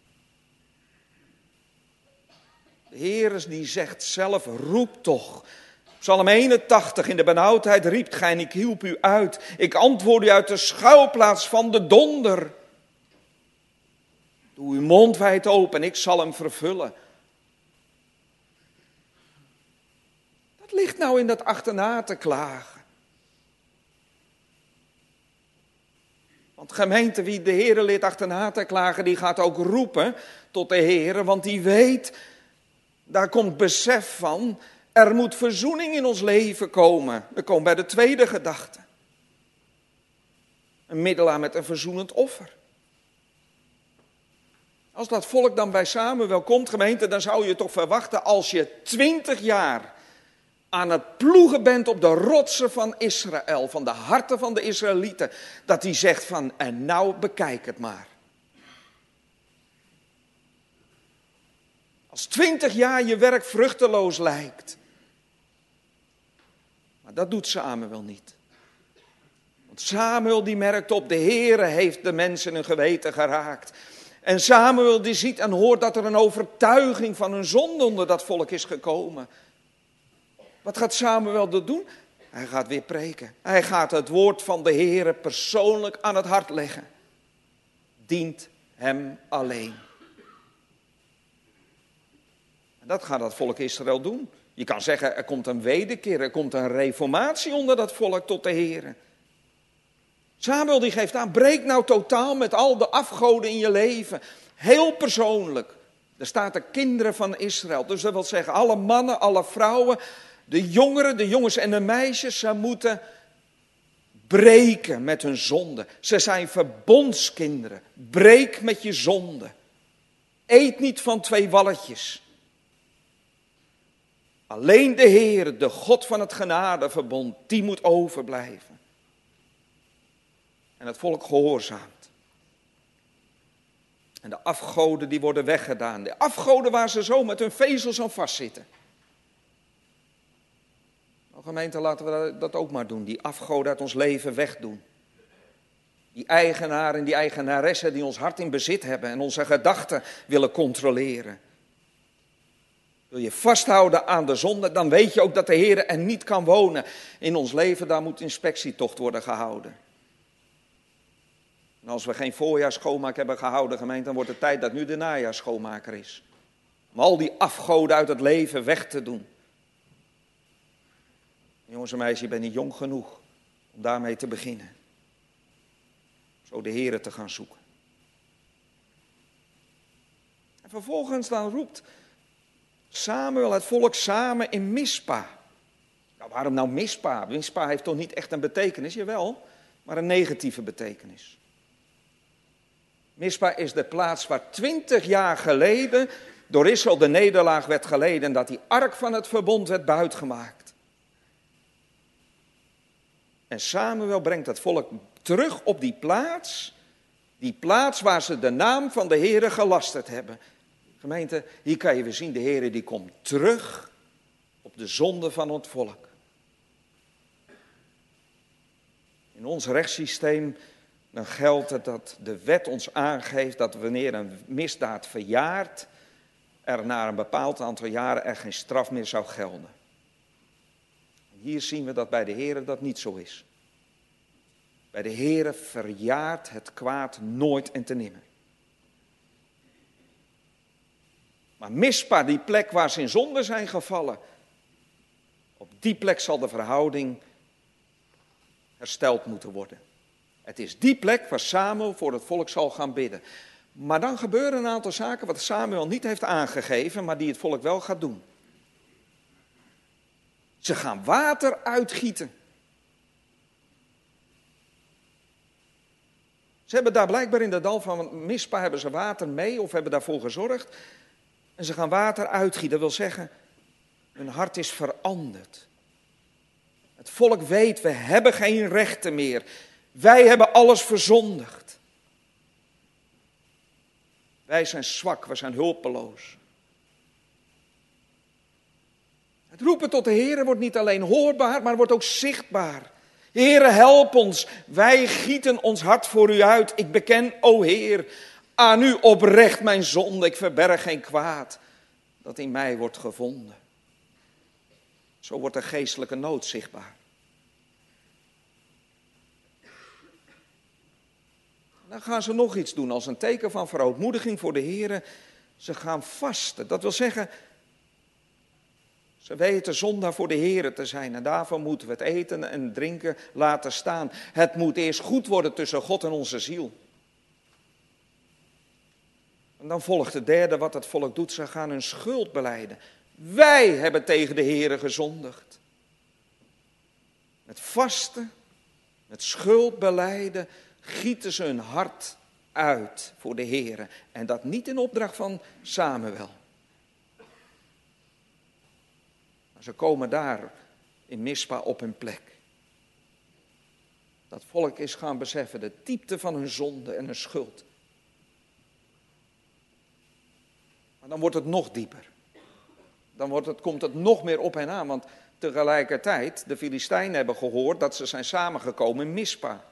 De Heer die zegt zelf, roep toch. Psalm eenentachtig, in de benauwdheid riept gij en ik hielp u uit. Ik antwoord u uit de schuilplaats van de donder. Doe uw mond wijd open en ik zal hem vervullen. Wat ligt nou in dat achterna te klagen? Want gemeente, wie de Heere leert achterna te klagen, die gaat ook roepen tot de Heere, want die weet, daar komt besef van, er moet verzoening in ons leven komen. We komen bij de tweede gedachte. Een middelaar met een verzoenend offer. Als dat volk dan bij Samuel komt, gemeente, dan zou je toch verwachten, als je twintig jaar aan het ploegen bent op de rotsen van Israël, van de harten van de Israëlieten, dat hij zegt van, en nou bekijk het maar. Als twintig jaar je werk vruchteloos lijkt. Maar dat doet Samuel niet. Want Samuel die merkt op, de Heere heeft de mensen in hun geweten geraakt. En Samuel die ziet en hoort dat er een overtuiging van hun zonde onder dat volk is gekomen. Wat gaat Samuel dat doen? Hij gaat weer preken. Hij gaat het woord van de Heere persoonlijk aan het hart leggen. Dient hem alleen. En dat gaat dat volk Israël doen. Je kan zeggen, er komt een wederkeer, er komt een reformatie onder dat volk tot de Heere. Samuel die geeft aan, breek nou totaal met al de afgoden in je leven. Heel persoonlijk. Er staat de kinderen van Israël. Dus dat wil zeggen, alle mannen, alle vrouwen, de jongeren, de jongens en de meisjes, ze moeten breken met hun zonde. Ze zijn verbondskinderen. Breek met je zonde. Eet niet van twee walletjes. Alleen de Heer, de God van het genadeverbond, die moet overblijven. En het volk gehoorzaamt. En de afgoden die worden weggedaan. De afgoden waar ze zo met hun vezels aan vastzitten. Nou, gemeente, laten we dat ook maar doen. Die afgoden uit ons leven wegdoen. Die eigenaren en die eigenaressen die ons hart in bezit hebben en onze gedachten willen controleren. Wil je vasthouden aan de zonde, dan weet je ook dat de Heer er niet kan wonen. In ons leven, daar moet inspectietocht worden gehouden. En als we geen voorjaarsschoonmaak hebben gehouden, gemeente, dan wordt het tijd dat nu de najaarsschoonmaker is. Om al die afgoden uit het leven weg te doen. Jongens en meisjes, je bent niet jong genoeg om daarmee te beginnen. Zo de Heer te gaan zoeken. En vervolgens dan roept Samuel het volk samen in Mispa. Nou, waarom nou Mispa? Mispa heeft toch niet echt een betekenis, jawel, maar een negatieve betekenis. Mispa is de plaats waar twintig jaar geleden door Israël de nederlaag werd geleden en dat die ark van het verbond werd buitgemaakt. En Samuel brengt het volk terug op die plaats, die plaats waar ze de naam van de Heere gelasterd hebben. Gemeente, hier kan je weer zien, de Heere die komt terug op de zonde van het volk. In ons rechtssysteem dan geldt het dat de wet ons aangeeft dat wanneer een misdaad verjaart, er na een bepaald aantal jaren er geen straf meer zou gelden. Hier zien we dat bij de Heere dat niet zo is. Bij de Heere verjaart het kwaad nooit en te nimmer. Maar Mispa, die plek waar ze in zonde zijn gevallen, op die plek zal de verhouding hersteld moeten worden. Het is die plek waar Samuel voor het volk zal gaan bidden. Maar dan gebeuren een aantal zaken wat Samuel niet heeft aangegeven, maar die het volk wel gaat doen. Ze gaan water uitgieten. Ze hebben daar blijkbaar in het dal van Mispa hebben ze water mee of hebben daarvoor gezorgd. En ze gaan water uitgieten. Dat wil zeggen, hun hart is veranderd. Het volk weet, we hebben geen rechten meer. Wij hebben alles verzondigd. Wij zijn zwak, we zijn hulpeloos. Het roepen tot de Heere wordt niet alleen hoorbaar, maar wordt ook zichtbaar. Heere, help ons. Wij gieten ons hart voor u uit. Ik beken, o Heer, aan u oprecht mijn zonde. Ik verberg geen kwaad dat in mij wordt gevonden. Zo wordt de geestelijke nood zichtbaar. Dan gaan ze nog iets doen als een teken van verootmoediging voor de Heere. Ze gaan vasten. Dat wil zeggen, ze weten zondaar voor de Heere te zijn. En daarvoor moeten we het eten en drinken laten staan. Het moet eerst goed worden tussen God en onze ziel. En dan volgt het derde wat het volk doet. Ze gaan hun schuld belijden. Wij hebben tegen de Heere gezondigd. Met vasten, met schuld belijden, gieten ze hun hart uit voor de Heere. En dat niet in opdracht van Samuel. Maar ze komen daar in Mispa op hun plek. Dat volk is gaan beseffen de diepte van hun zonde en hun schuld. Maar dan wordt het nog dieper. Dan wordt het, komt het nog meer op hen aan. Want tegelijkertijd, de Filistijnen hebben gehoord dat ze zijn samengekomen in Mispa.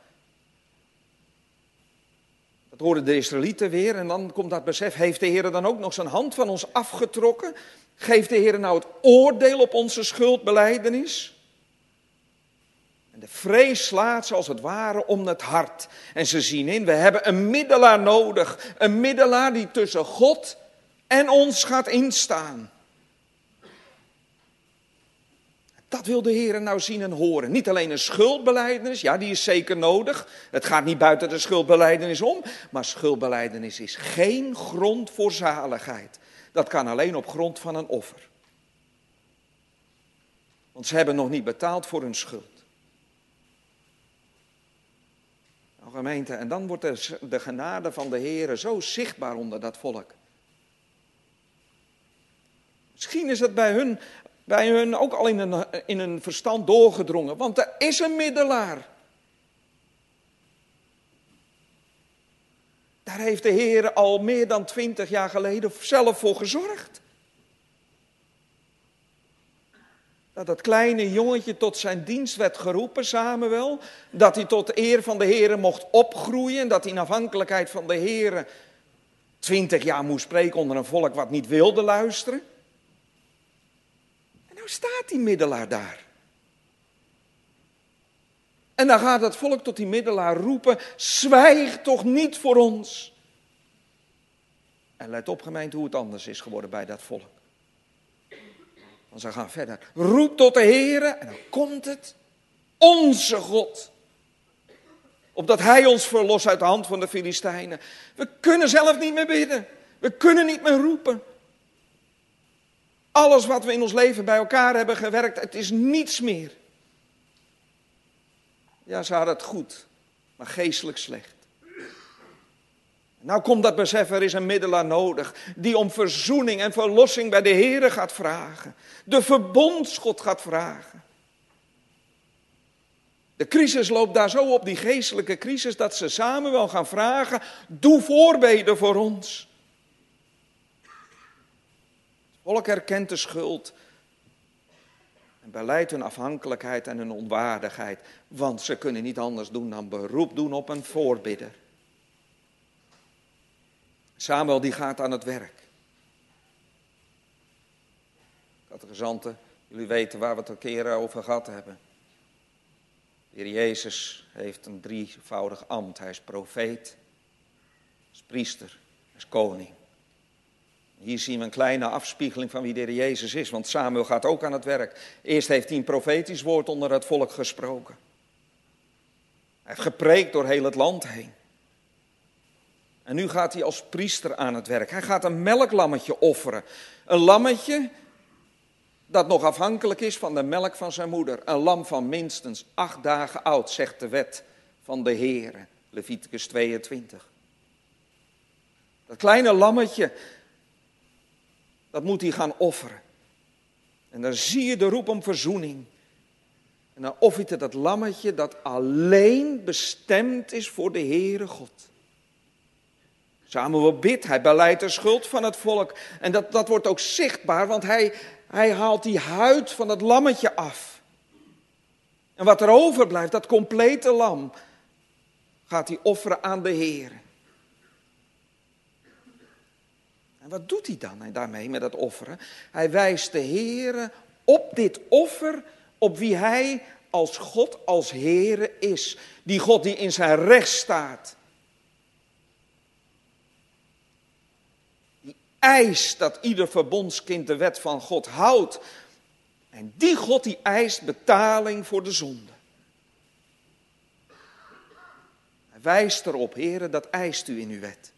Dat hoorden de Israëlieten weer en dan komt dat besef, heeft de Heer dan ook nog zijn hand van ons afgetrokken? Geeft de Heer nou het oordeel op onze schuldbelijdenis? En de vrees slaat ze als het ware om het hart. En ze zien in, we hebben een middelaar nodig. Een middelaar die tussen God en ons gaat instaan. Dat wil de Heer nou zien en horen. Niet alleen een schuldbelijdenis, ja die is zeker nodig. Het gaat niet buiten de schuldbelijdenis om. Maar schuldbelijdenis is geen grond voor zaligheid. Dat kan alleen op grond van een offer. Want ze hebben nog niet betaald voor hun schuld. Nou gemeente, en dan wordt de, de genade van de Heere zo zichtbaar onder dat volk. Misschien is het bij hun, bij hun ook al in hun, in hun verstand doorgedrongen, want er is een middelaar. Daar heeft de Heer al meer dan twintig jaar geleden zelf voor gezorgd. Dat dat kleine jongetje tot zijn dienst werd geroepen, Samuel. Dat hij tot eer van de Heer mocht opgroeien. Dat hij in afhankelijkheid van de Heer twintig jaar moest spreken onder een volk wat niet wilde luisteren. En nou staat die middelaar daar. En dan gaat het volk tot die middelaar roepen, zwijg toch niet voor ons. En let op gemeente hoe het anders is geworden bij dat volk. Want ze gaan verder. Roep tot de Heere en dan komt het. Onze God. Opdat Hij ons verlost uit de hand van de Filistijnen. We kunnen zelf niet meer bidden. We kunnen niet meer roepen. Alles wat we in ons leven bij elkaar hebben gewerkt, het is niets meer. Ja, ze hadden het goed, maar geestelijk slecht. Nou komt dat besef, er is een middelaar nodig die om verzoening en verlossing bij de Heere gaat vragen. De verbondsgod gaat vragen. De crisis loopt daar zo op, die geestelijke crisis, dat ze samen wel gaan vragen, doe voorbeden voor ons. Het volk herkent de schuld en beleidt hun afhankelijkheid en hun onwaardigheid, want ze kunnen niet anders doen dan beroep doen op een voorbidder. Samuel die gaat aan het werk. Catechizanten, jullie weten waar we het een keer over gehad hebben. De Heer Jezus heeft een drievoudig ambt. Hij is profeet, hij is priester, hij is koning. Hier zien we een kleine afspiegeling van wie de Heer Jezus is, want Samuel gaat ook aan het werk. Eerst heeft hij een profetisch woord onder het volk gesproken. Hij heeft gepreekt door heel het land heen. En nu gaat hij als priester aan het werk. Hij gaat een melklammetje offeren. Een lammetje dat nog afhankelijk is van de melk van zijn moeder. Een lam van minstens acht dagen oud, zegt de wet van de Heere. Leviticus tweeëntwintig. Dat kleine lammetje, dat moet hij gaan offeren. En dan zie je de roep om verzoening. En dan offert hij dat lammetje dat alleen bestemd is voor de Heere God. Samuel bidt, hij beleidt de schuld van het volk. En dat, dat wordt ook zichtbaar, want hij, hij haalt die huid van het lammetje af. En wat er overblijft, dat complete lam, gaat hij offeren aan de Heer. En wat doet hij dan daarmee met dat offeren? Hij wijst de Heer op dit offer, op wie hij als God, als Heere is. Die God die in zijn recht staat. Eist dat ieder verbondskind de wet van God houdt. En die God die eist betaling voor de zonde. Hij wijst erop, Heere, dat eist u in uw wet.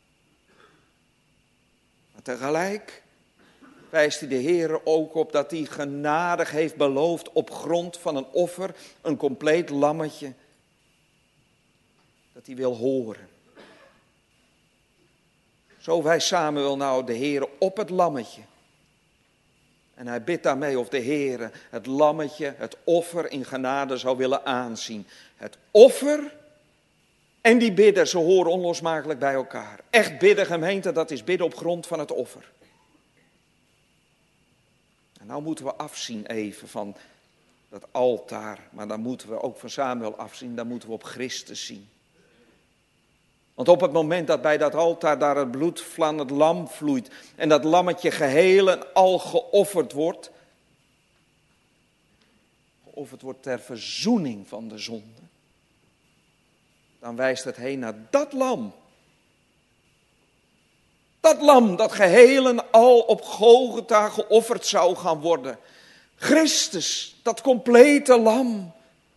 Maar tegelijk wijst hij de Heere ook op dat hij genadig heeft beloofd op grond van een offer, een compleet lammetje, dat hij wil horen. Zo wijst Samuel nou de Heere op het lammetje. En hij bidt daarmee of de Heere het lammetje, het offer in genade zou willen aanzien. Het offer en die bidden, ze horen onlosmakelijk bij elkaar. Echt bidden, gemeente, dat is bidden op grond van het offer. En nou moeten we afzien even van dat altaar. Maar dan moeten we ook van Samuel afzien, dan moeten we op Christus zien. Want op het moment dat bij dat altaar daar het bloed van het lam vloeit en dat lammetje geheel en al geofferd wordt, geofferd wordt ter verzoening van de zonde, dan wijst het heen naar dat lam. Dat lam dat geheel en al op Golgotha geofferd zou gaan worden. Christus, dat complete lam.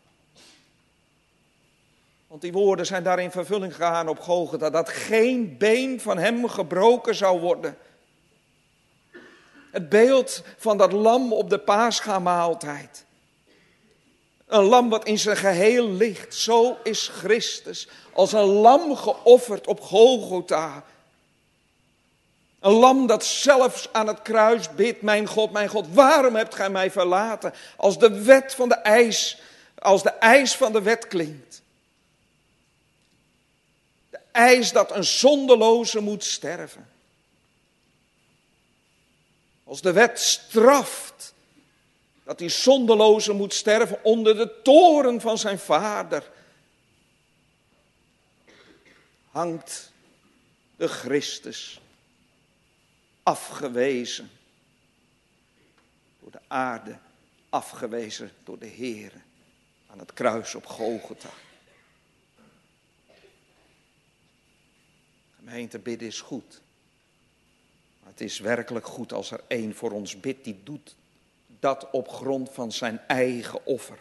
Want die woorden zijn daar in vervulling gegaan op Golgotha, dat geen been van hem gebroken zou worden. Het beeld van dat lam op de Paschamaaltijd. Een lam wat in zijn geheel ligt. Zo is Christus als een lam geofferd op Golgotha. Een lam dat zelfs aan het kruis bidt, mijn God, mijn God, waarom hebt gij mij verlaten? Als de wet van de eis, als de eis van de wet klinkt. De eis dat een zondeloze moet sterven. Als de wet straft dat die zondeloze moet sterven onder de toren van zijn vader. Hangt de Christus afgewezen door de aarde, afgewezen door de Heere aan het kruis op Golgotha. Gemeente, bidden is goed. Maar het is werkelijk goed als er één voor ons bidt die doet dat op grond van zijn eigen offer.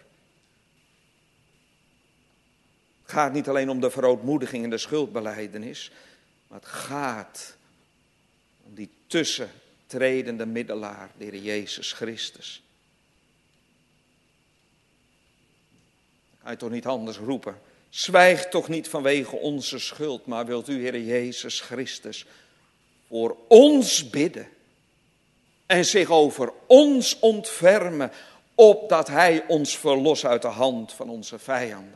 Het gaat niet alleen om de verootmoediging en de schuldbelijdenis, maar het gaat om die tussentredende middelaar, de Heer Jezus Christus. Dan ga je toch niet anders roepen. Zwijg toch niet vanwege onze schuld, maar wilt u, Heer Jezus Christus, voor ons bidden en zich over ons ontfermen, opdat Hij ons verlost uit de hand van onze vijanden.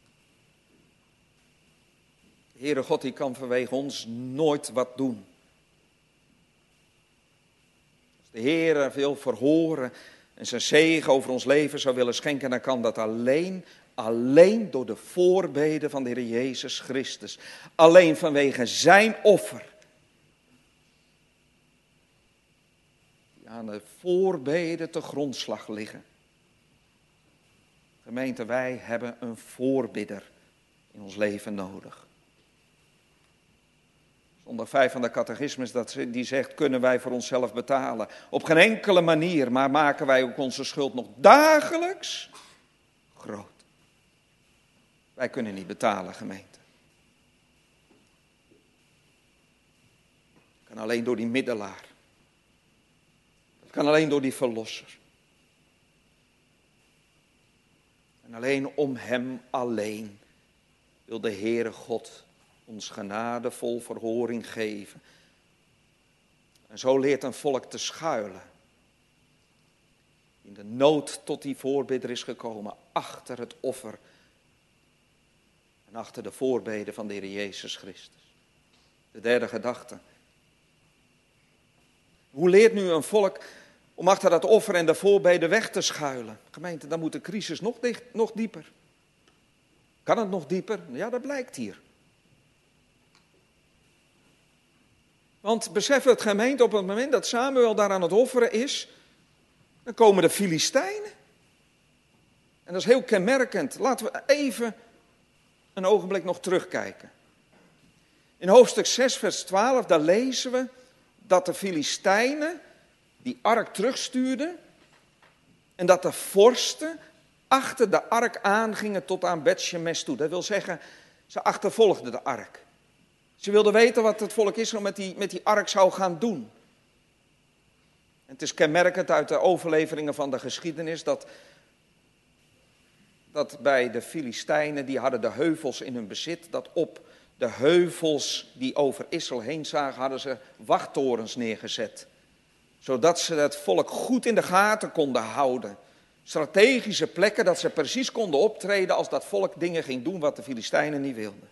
De Heere God, die kan vanwege ons nooit wat doen. Als de Heere wil verhoren en zijn zegen over ons leven zou willen schenken, dan kan dat alleen, alleen door de voorbeden van de Heer Jezus Christus. Alleen vanwege zijn offer. Die aan de voorbeden te grondslag liggen. Gemeente, wij hebben een voorbidder in ons leven nodig. Zondag vijf van de catechismus, dat die zegt, kunnen wij voor onszelf betalen? Op geen enkele manier, maar maken wij ook onze schuld nog dagelijks groot. Wij kunnen niet betalen, gemeente. Dat kan alleen door die middelaar. Dat kan alleen door die verlosser. En alleen om hem alleen wil de Heere God ons genadevol verhoring geven. En zo leert een volk te schuilen. In de nood tot die voorbidder is gekomen, achter het offer en achter de voorbeden van de Heer Jezus Christus. De derde gedachte. Hoe leert nu een volk om achter dat offer en de voorbeden weg te schuilen? Gemeente, dan moet de crisis nog, dicht, nog dieper. Kan het nog dieper? Ja, dat blijkt hier. Want besef het, gemeente, op het moment dat Samuel daar aan het offeren is, dan komen de Filistijnen. En dat is heel kenmerkend. Laten we even een ogenblik nog terugkijken. In hoofdstuk zes, vers twaalf, daar lezen we dat de Filistijnen die ark terugstuurden en dat de vorsten achter de ark aangingen tot aan Bet-Shemesh toe. Dat wil zeggen, ze achtervolgden de ark. Ze wilden weten wat het volk Israël met die, met die ark zou gaan doen. En het is kenmerkend uit de overleveringen van de geschiedenis dat, dat bij de Filistijnen, die hadden de heuvels in hun bezit, dat op de heuvels die over Israël heen zagen, hadden ze wachttorens neergezet. Zodat ze het volk goed in de gaten konden houden. Strategische plekken dat ze precies konden optreden als dat volk dingen ging doen wat de Filistijnen niet wilden.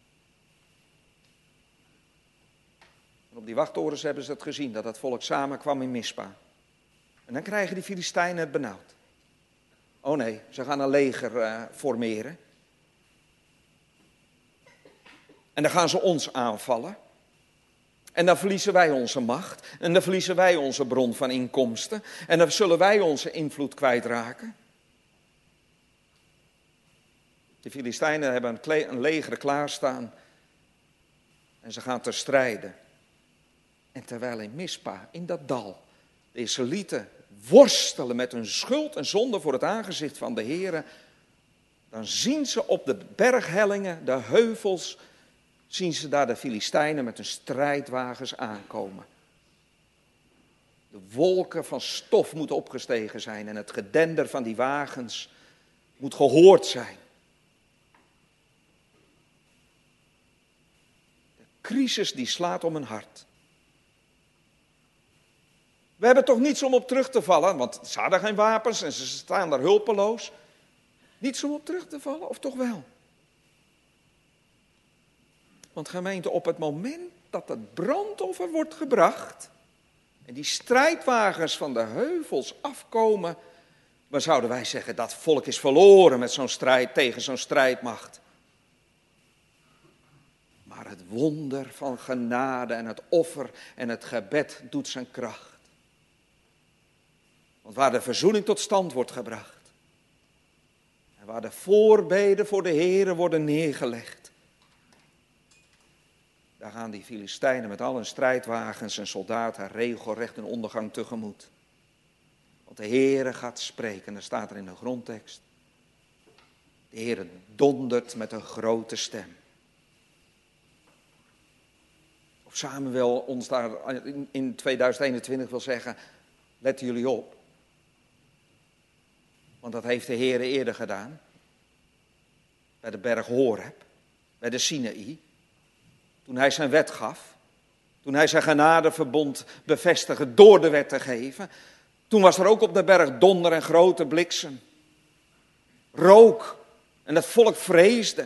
En op die wachttorens hebben ze het gezien, dat het volk samenkwam in Mispa. En dan krijgen die Filistijnen het benauwd. Oh nee, ze gaan een leger uh, formeren. En dan gaan ze ons aanvallen. En dan verliezen wij onze macht. En dan verliezen wij onze bron van inkomsten. En dan zullen wij onze invloed kwijtraken. De Filistijnen hebben een leger klaarstaan. En ze gaan ter strijde. En terwijl in Mispa, in dat dal, de Israëlieten worstelen met hun schuld en zonde voor het aangezicht van de Heere, dan zien ze op de berghellingen, de heuvels, zien ze daar de Filistijnen met hun strijdwagens aankomen. De wolken van stof moeten opgestegen zijn en het gedender van die wagens moet gehoord zijn. De crisis die slaat om een hart. We hebben toch niets om op terug te vallen, want ze hadden geen wapens en ze staan daar hulpeloos. Niets om op terug te vallen, of toch wel? Want gemeente, op het moment dat het brandoffer wordt gebracht en die strijdwagens van de heuvels afkomen, dan zouden wij zeggen dat volk is verloren met zo'n strijd tegen zo'n strijdmacht. Maar het wonder van genade en het offer en het gebed doet zijn kracht. Want waar de verzoening tot stand wordt gebracht en waar de voorbeden voor de Heere worden neergelegd, daar gaan die Filistijnen met al hun strijdwagens en soldaten regelrecht een ondergang tegemoet. Want de Heere gaat spreken, dat staat er in de grondtekst. De Heere dondert met een grote stem. Of Samuel ons daar in tweeduizend eenentwintig wil zeggen, letten jullie op. Want dat heeft de Heere eerder gedaan. Bij de berg Horeb, bij de Sinaï. Toen hij zijn wet gaf. Toen hij zijn genadeverbond bevestigde door de wet te geven. Toen was er ook op de berg donder en grote bliksem. Rook. En het volk vreesde.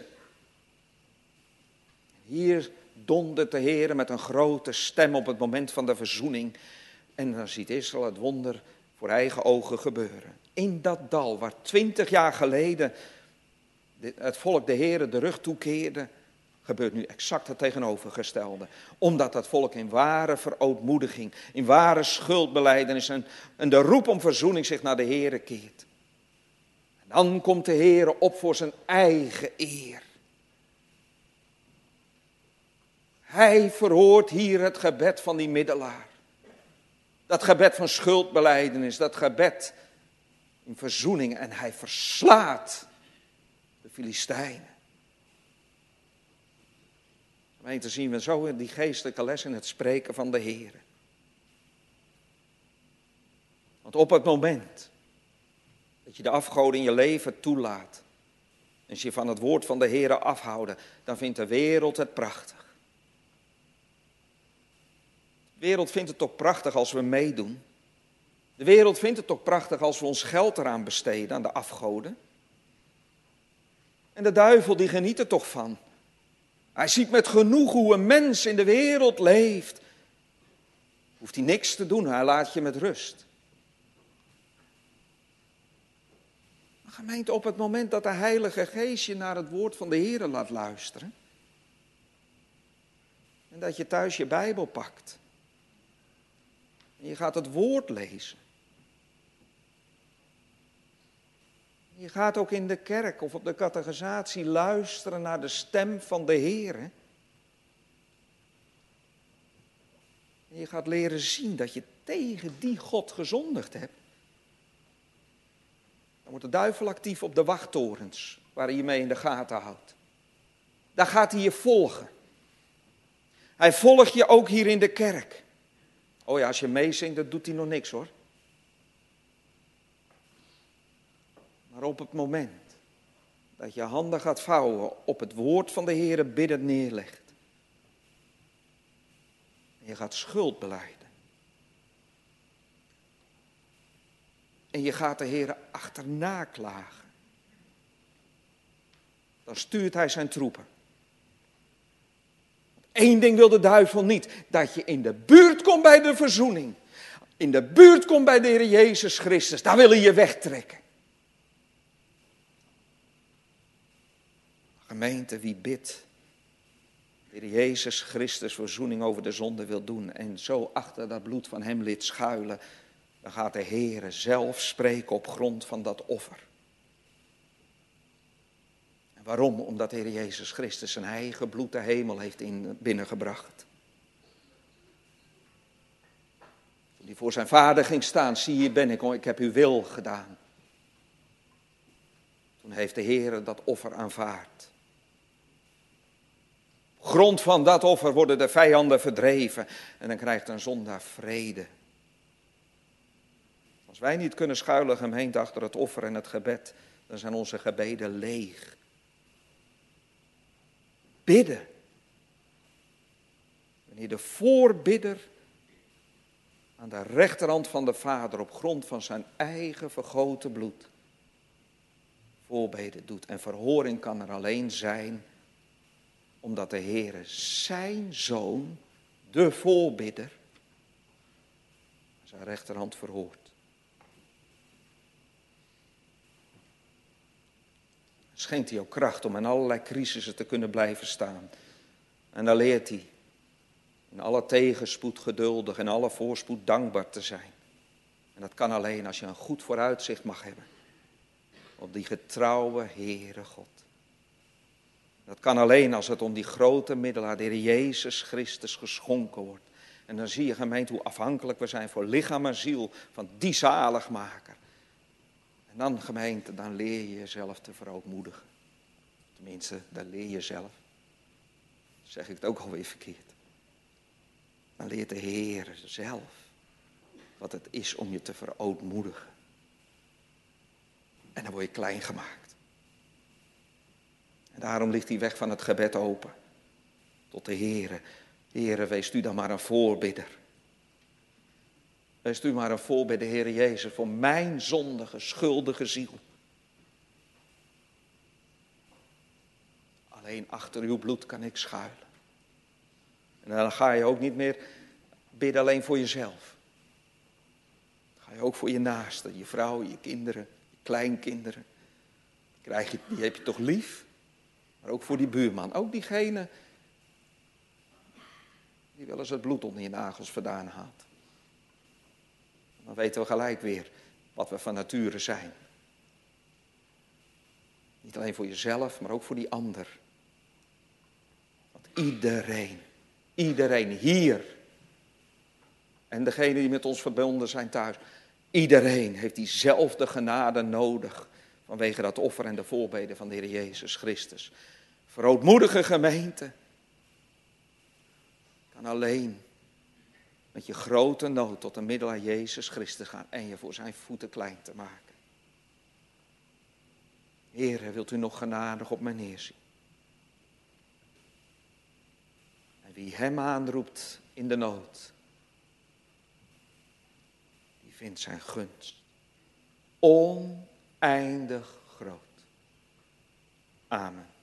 Hier dondert de Heere met een grote stem op het moment van de verzoening. En dan ziet Israël het wonder voor eigen ogen gebeuren. In dat dal waar twintig jaar geleden het volk de Heere de rug toekeerde, gebeurt nu exact het tegenovergestelde. Omdat dat volk in ware verootmoediging, in ware schuldbelijdenis en, en de roep om verzoening zich naar de Heere keert. En dan komt de Heere op voor zijn eigen eer. Hij verhoort hier het gebed van die middelaar. Dat gebed van schuldbelijdenis, dat gebed in verzoening. En hij verslaat de Filistijnen. Gemeente, zien we zo die geestelijke les in het spreken van de Heere. Want op het moment dat je de afgoden in je leven toelaat, en als je van het woord van de Heere afhouden, dan vindt de wereld het prachtig. De wereld vindt het toch prachtig als we meedoen. De wereld vindt het toch prachtig als we ons geld eraan besteden, aan de afgoden. En de duivel die geniet er toch van. Hij ziet met genoeg hoe een mens in de wereld leeft. Hoeft hij niks te doen, hij laat je met rust. Maar gemeente, op het moment dat de Heilige Geest je naar het woord van de Heere laat luisteren, en dat je thuis je Bijbel pakt, en je gaat het woord lezen. Je gaat ook in de kerk of op de catechisatie luisteren naar de stem van de Heere. En je gaat leren zien dat je tegen die God gezondigd hebt. Dan wordt de duivel actief op de wachttorens waar hij je mee in de gaten houdt. Daar gaat hij je volgen. Hij volgt je ook hier in de kerk. Oh ja, als je meezingt, dat doet hij nog niks hoor. Maar op het moment dat je handen gaat vouwen, op het woord van de Heere biddend neerlegt. En je gaat schuld belijden. En je gaat de Heere achterna klagen. Dan stuurt hij zijn troepen. Eén ding wil de duivel niet, dat je in de buurt komt bij de verzoening. In de buurt komt bij de Heer Jezus Christus, daar wil hij je wegtrekken. Gemeente, wie bidt, de Heer Jezus Christus verzoening over de zonde wil doen en zo achter dat bloed van hem liet schuilen, dan gaat de Heer zelf spreken op grond van dat offer. En waarom? Omdat de Heer Jezus Christus zijn eigen bloed de hemel heeft in, binnengebracht. Toen hij voor zijn vader ging staan, zie hier ben ik, ik heb uw wil gedaan. Toen heeft de Heer dat offer aanvaard. Op grond van dat offer worden de vijanden verdreven en dan krijgt een zondaar vrede. Als wij niet kunnen schuilen, gemeente, achter het offer en het gebed, dan zijn onze gebeden leeg. Bidden. Wanneer de voorbidder aan de rechterhand van de Vader op grond van zijn eigen vergoten bloed voorbeden doet. En verhoring kan er alleen zijn omdat de Heere zijn Zoon, de voorbidder, aan zijn rechterhand verhoort. Schenkt hij ook kracht om in allerlei crisissen te kunnen blijven staan. En dan leert hij in alle tegenspoed geduldig en alle voorspoed dankbaar te zijn. En dat kan alleen als je een goed vooruitzicht mag hebben op die getrouwe Heere God. Dat kan alleen als het om die grote middelaar, de Heer Jezus Christus, geschonken wordt. En dan zie je, gemeente, hoe afhankelijk we zijn voor lichaam en ziel van die zaligmaker. En dan, gemeente, dan leer je jezelf te verootmoedigen. Tenminste, dan leer je zelf. Dan zeg ik het ook alweer verkeerd. Dan leert de Heer zelf wat het is om je te verootmoedigen. En dan word je klein gemaakt. En daarom ligt die weg van het gebed open. Tot de Heere. Heere, wees u dan maar een voorbidder. Wees u maar een voorbidder, Heere Jezus, voor mijn zondige, schuldige ziel. Alleen achter uw bloed kan ik schuilen. En dan ga je ook niet meer bidden alleen voor jezelf. Dan ga je ook voor je naasten, je vrouw, je kinderen, je kleinkinderen. Die, krijg je, die heb je toch lief? Maar ook voor die buurman. Ook diegene die wel eens het bloed onder je nagels vandaan haalt. Dan weten we gelijk weer wat we van nature zijn. Niet alleen voor jezelf, maar ook voor die ander. Want iedereen, iedereen hier en degenen die met ons verbonden zijn thuis, iedereen heeft diezelfde genade nodig vanwege dat offer en de voorbeden van de Heer Jezus Christus. Verootmoedige gemeente kan alleen met je grote nood tot de middelaar Jezus Christus gaan en je voor zijn voeten klein te maken. Heere, wilt u nog genadig op mij neerzien? En wie hem aanroept in de nood, die vindt zijn gunst oneindig groot. Amen.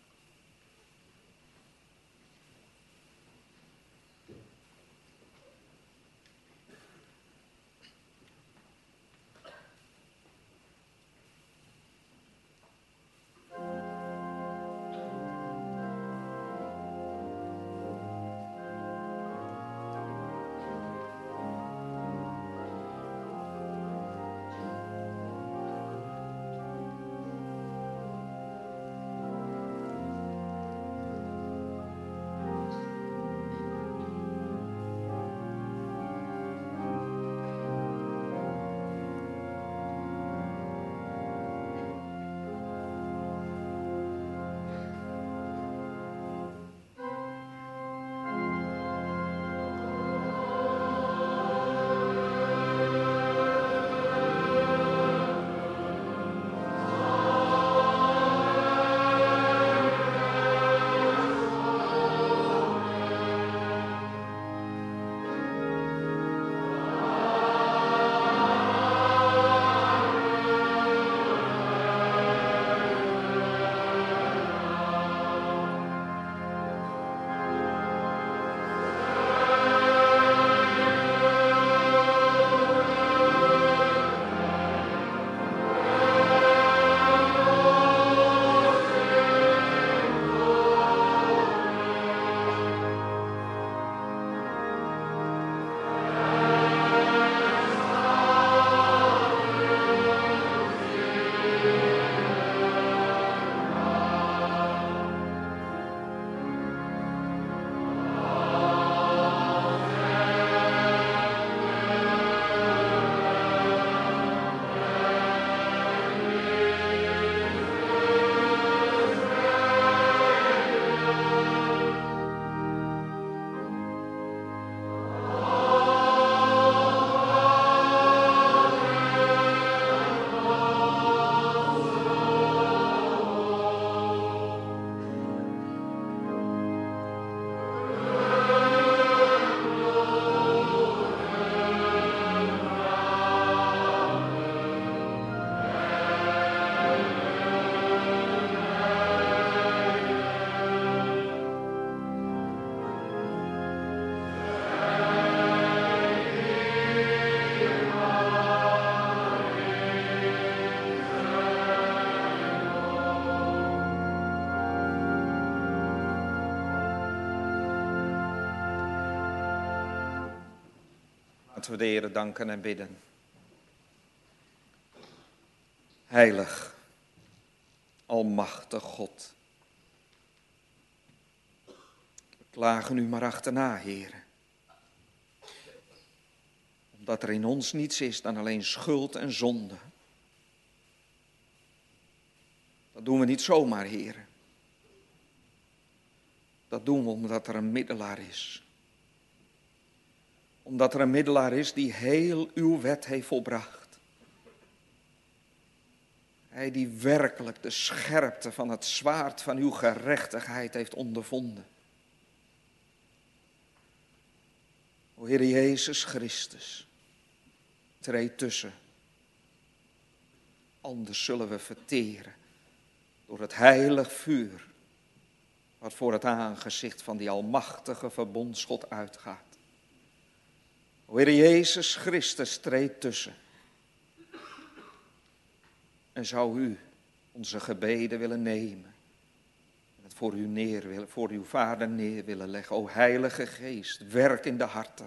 Laten we de Heere danken en bidden. Heilig, almachtig God. We klagen u maar achterna, Heere. Omdat er in ons niets is dan alleen schuld en zonde. Dat doen we niet zomaar, Heere. Dat doen we omdat er een middelaar is. Omdat er een middelaar is die heel uw wet heeft volbracht. Hij die werkelijk de scherpte van het zwaard van uw gerechtigheid heeft ondervonden. O Heer Jezus Christus, treed tussen. Anders zullen we verteren door het heilig vuur wat voor het aangezicht van die almachtige verbondsgod uitgaat. O Heer Jezus Christus, treed tussen. En zou u onze gebeden willen nemen en het voor u neer willen, voor uw Vader neer willen leggen. O Heilige Geest, werk in de harten.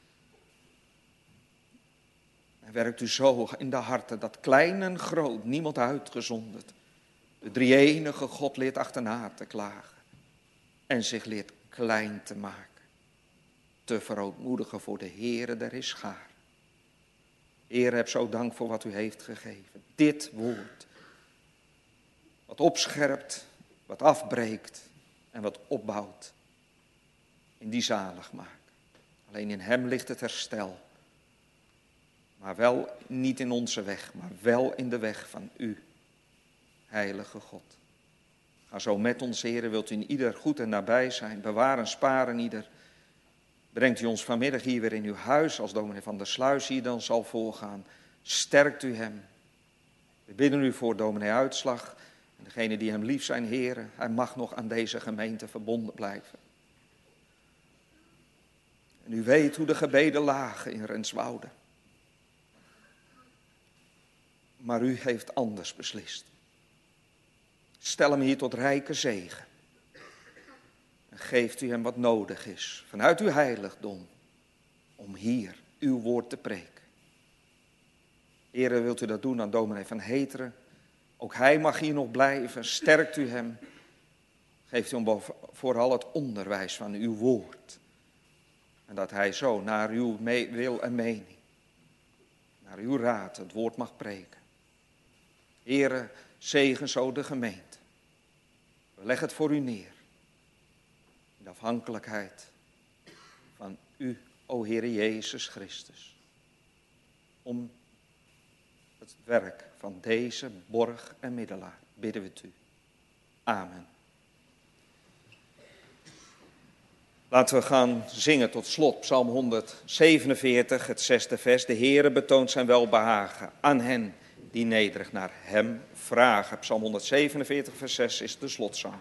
En werkt u zo in de harten dat klein en groot, niemand uitgezonderd, de drie-enige God leert achterna te klagen en zich leert klein te maken. Te verootmoedigen voor de Heere der Heerscharen. Heer, heb zo dank voor wat u heeft gegeven. Dit woord, wat opscherpt, wat afbreekt en wat opbouwt, in die zalig maken. Alleen in hem ligt het herstel. Maar wel niet in onze weg, maar wel in de weg van u, heilige God. Ga zo met ons, Heer, wilt u in ieder goed en nabij zijn. Bewaar en sparen ieder. Brengt u ons vanmiddag hier weer in uw huis, als dominee van der Sluis hier dan zal voorgaan. Sterkt u hem. We bidden u voor dominee Uitslag. En degenen die hem lief zijn, heren, hij mag nog aan deze gemeente verbonden blijven. En u weet hoe de gebeden lagen in Renswoude. Maar u heeft anders beslist. Stel hem hier tot rijke zegen. En geeft u hem wat nodig is, vanuit uw heiligdom, om hier uw woord te preken. Heere, wilt u dat doen aan dominee van Heteren? Ook hij mag hier nog blijven, sterkt u hem. Geeft u hem vooral het onderwijs van uw woord. En dat hij zo naar uw wil en mening, naar uw raad, het woord mag preken. Heere, zegen zo de gemeente. We leggen het voor u neer. In de afhankelijkheid van u, o Heere Jezus Christus. Om het werk van deze borg en middelaar bidden we het u. Amen. Laten we gaan zingen tot slot, Psalm honderdzevenenveertig, het zesde vers. De Heere betoont zijn welbehagen aan hen die nederig naar hem vragen. Psalm honderdzevenenveertig, vers zes is de slotzang.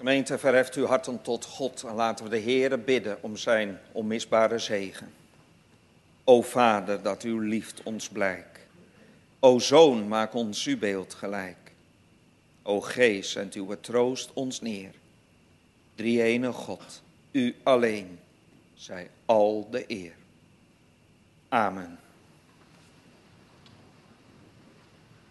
Gemeente, verheft uw harten tot God en laten we de Heere bidden om zijn onmisbare zegen. O Vader, dat uw liefd ons blijk. O Zoon, maak ons uw beeld gelijk. O Geest, zend uw troost ons neer. Drie-ene God, u alleen, zij al de eer. Amen.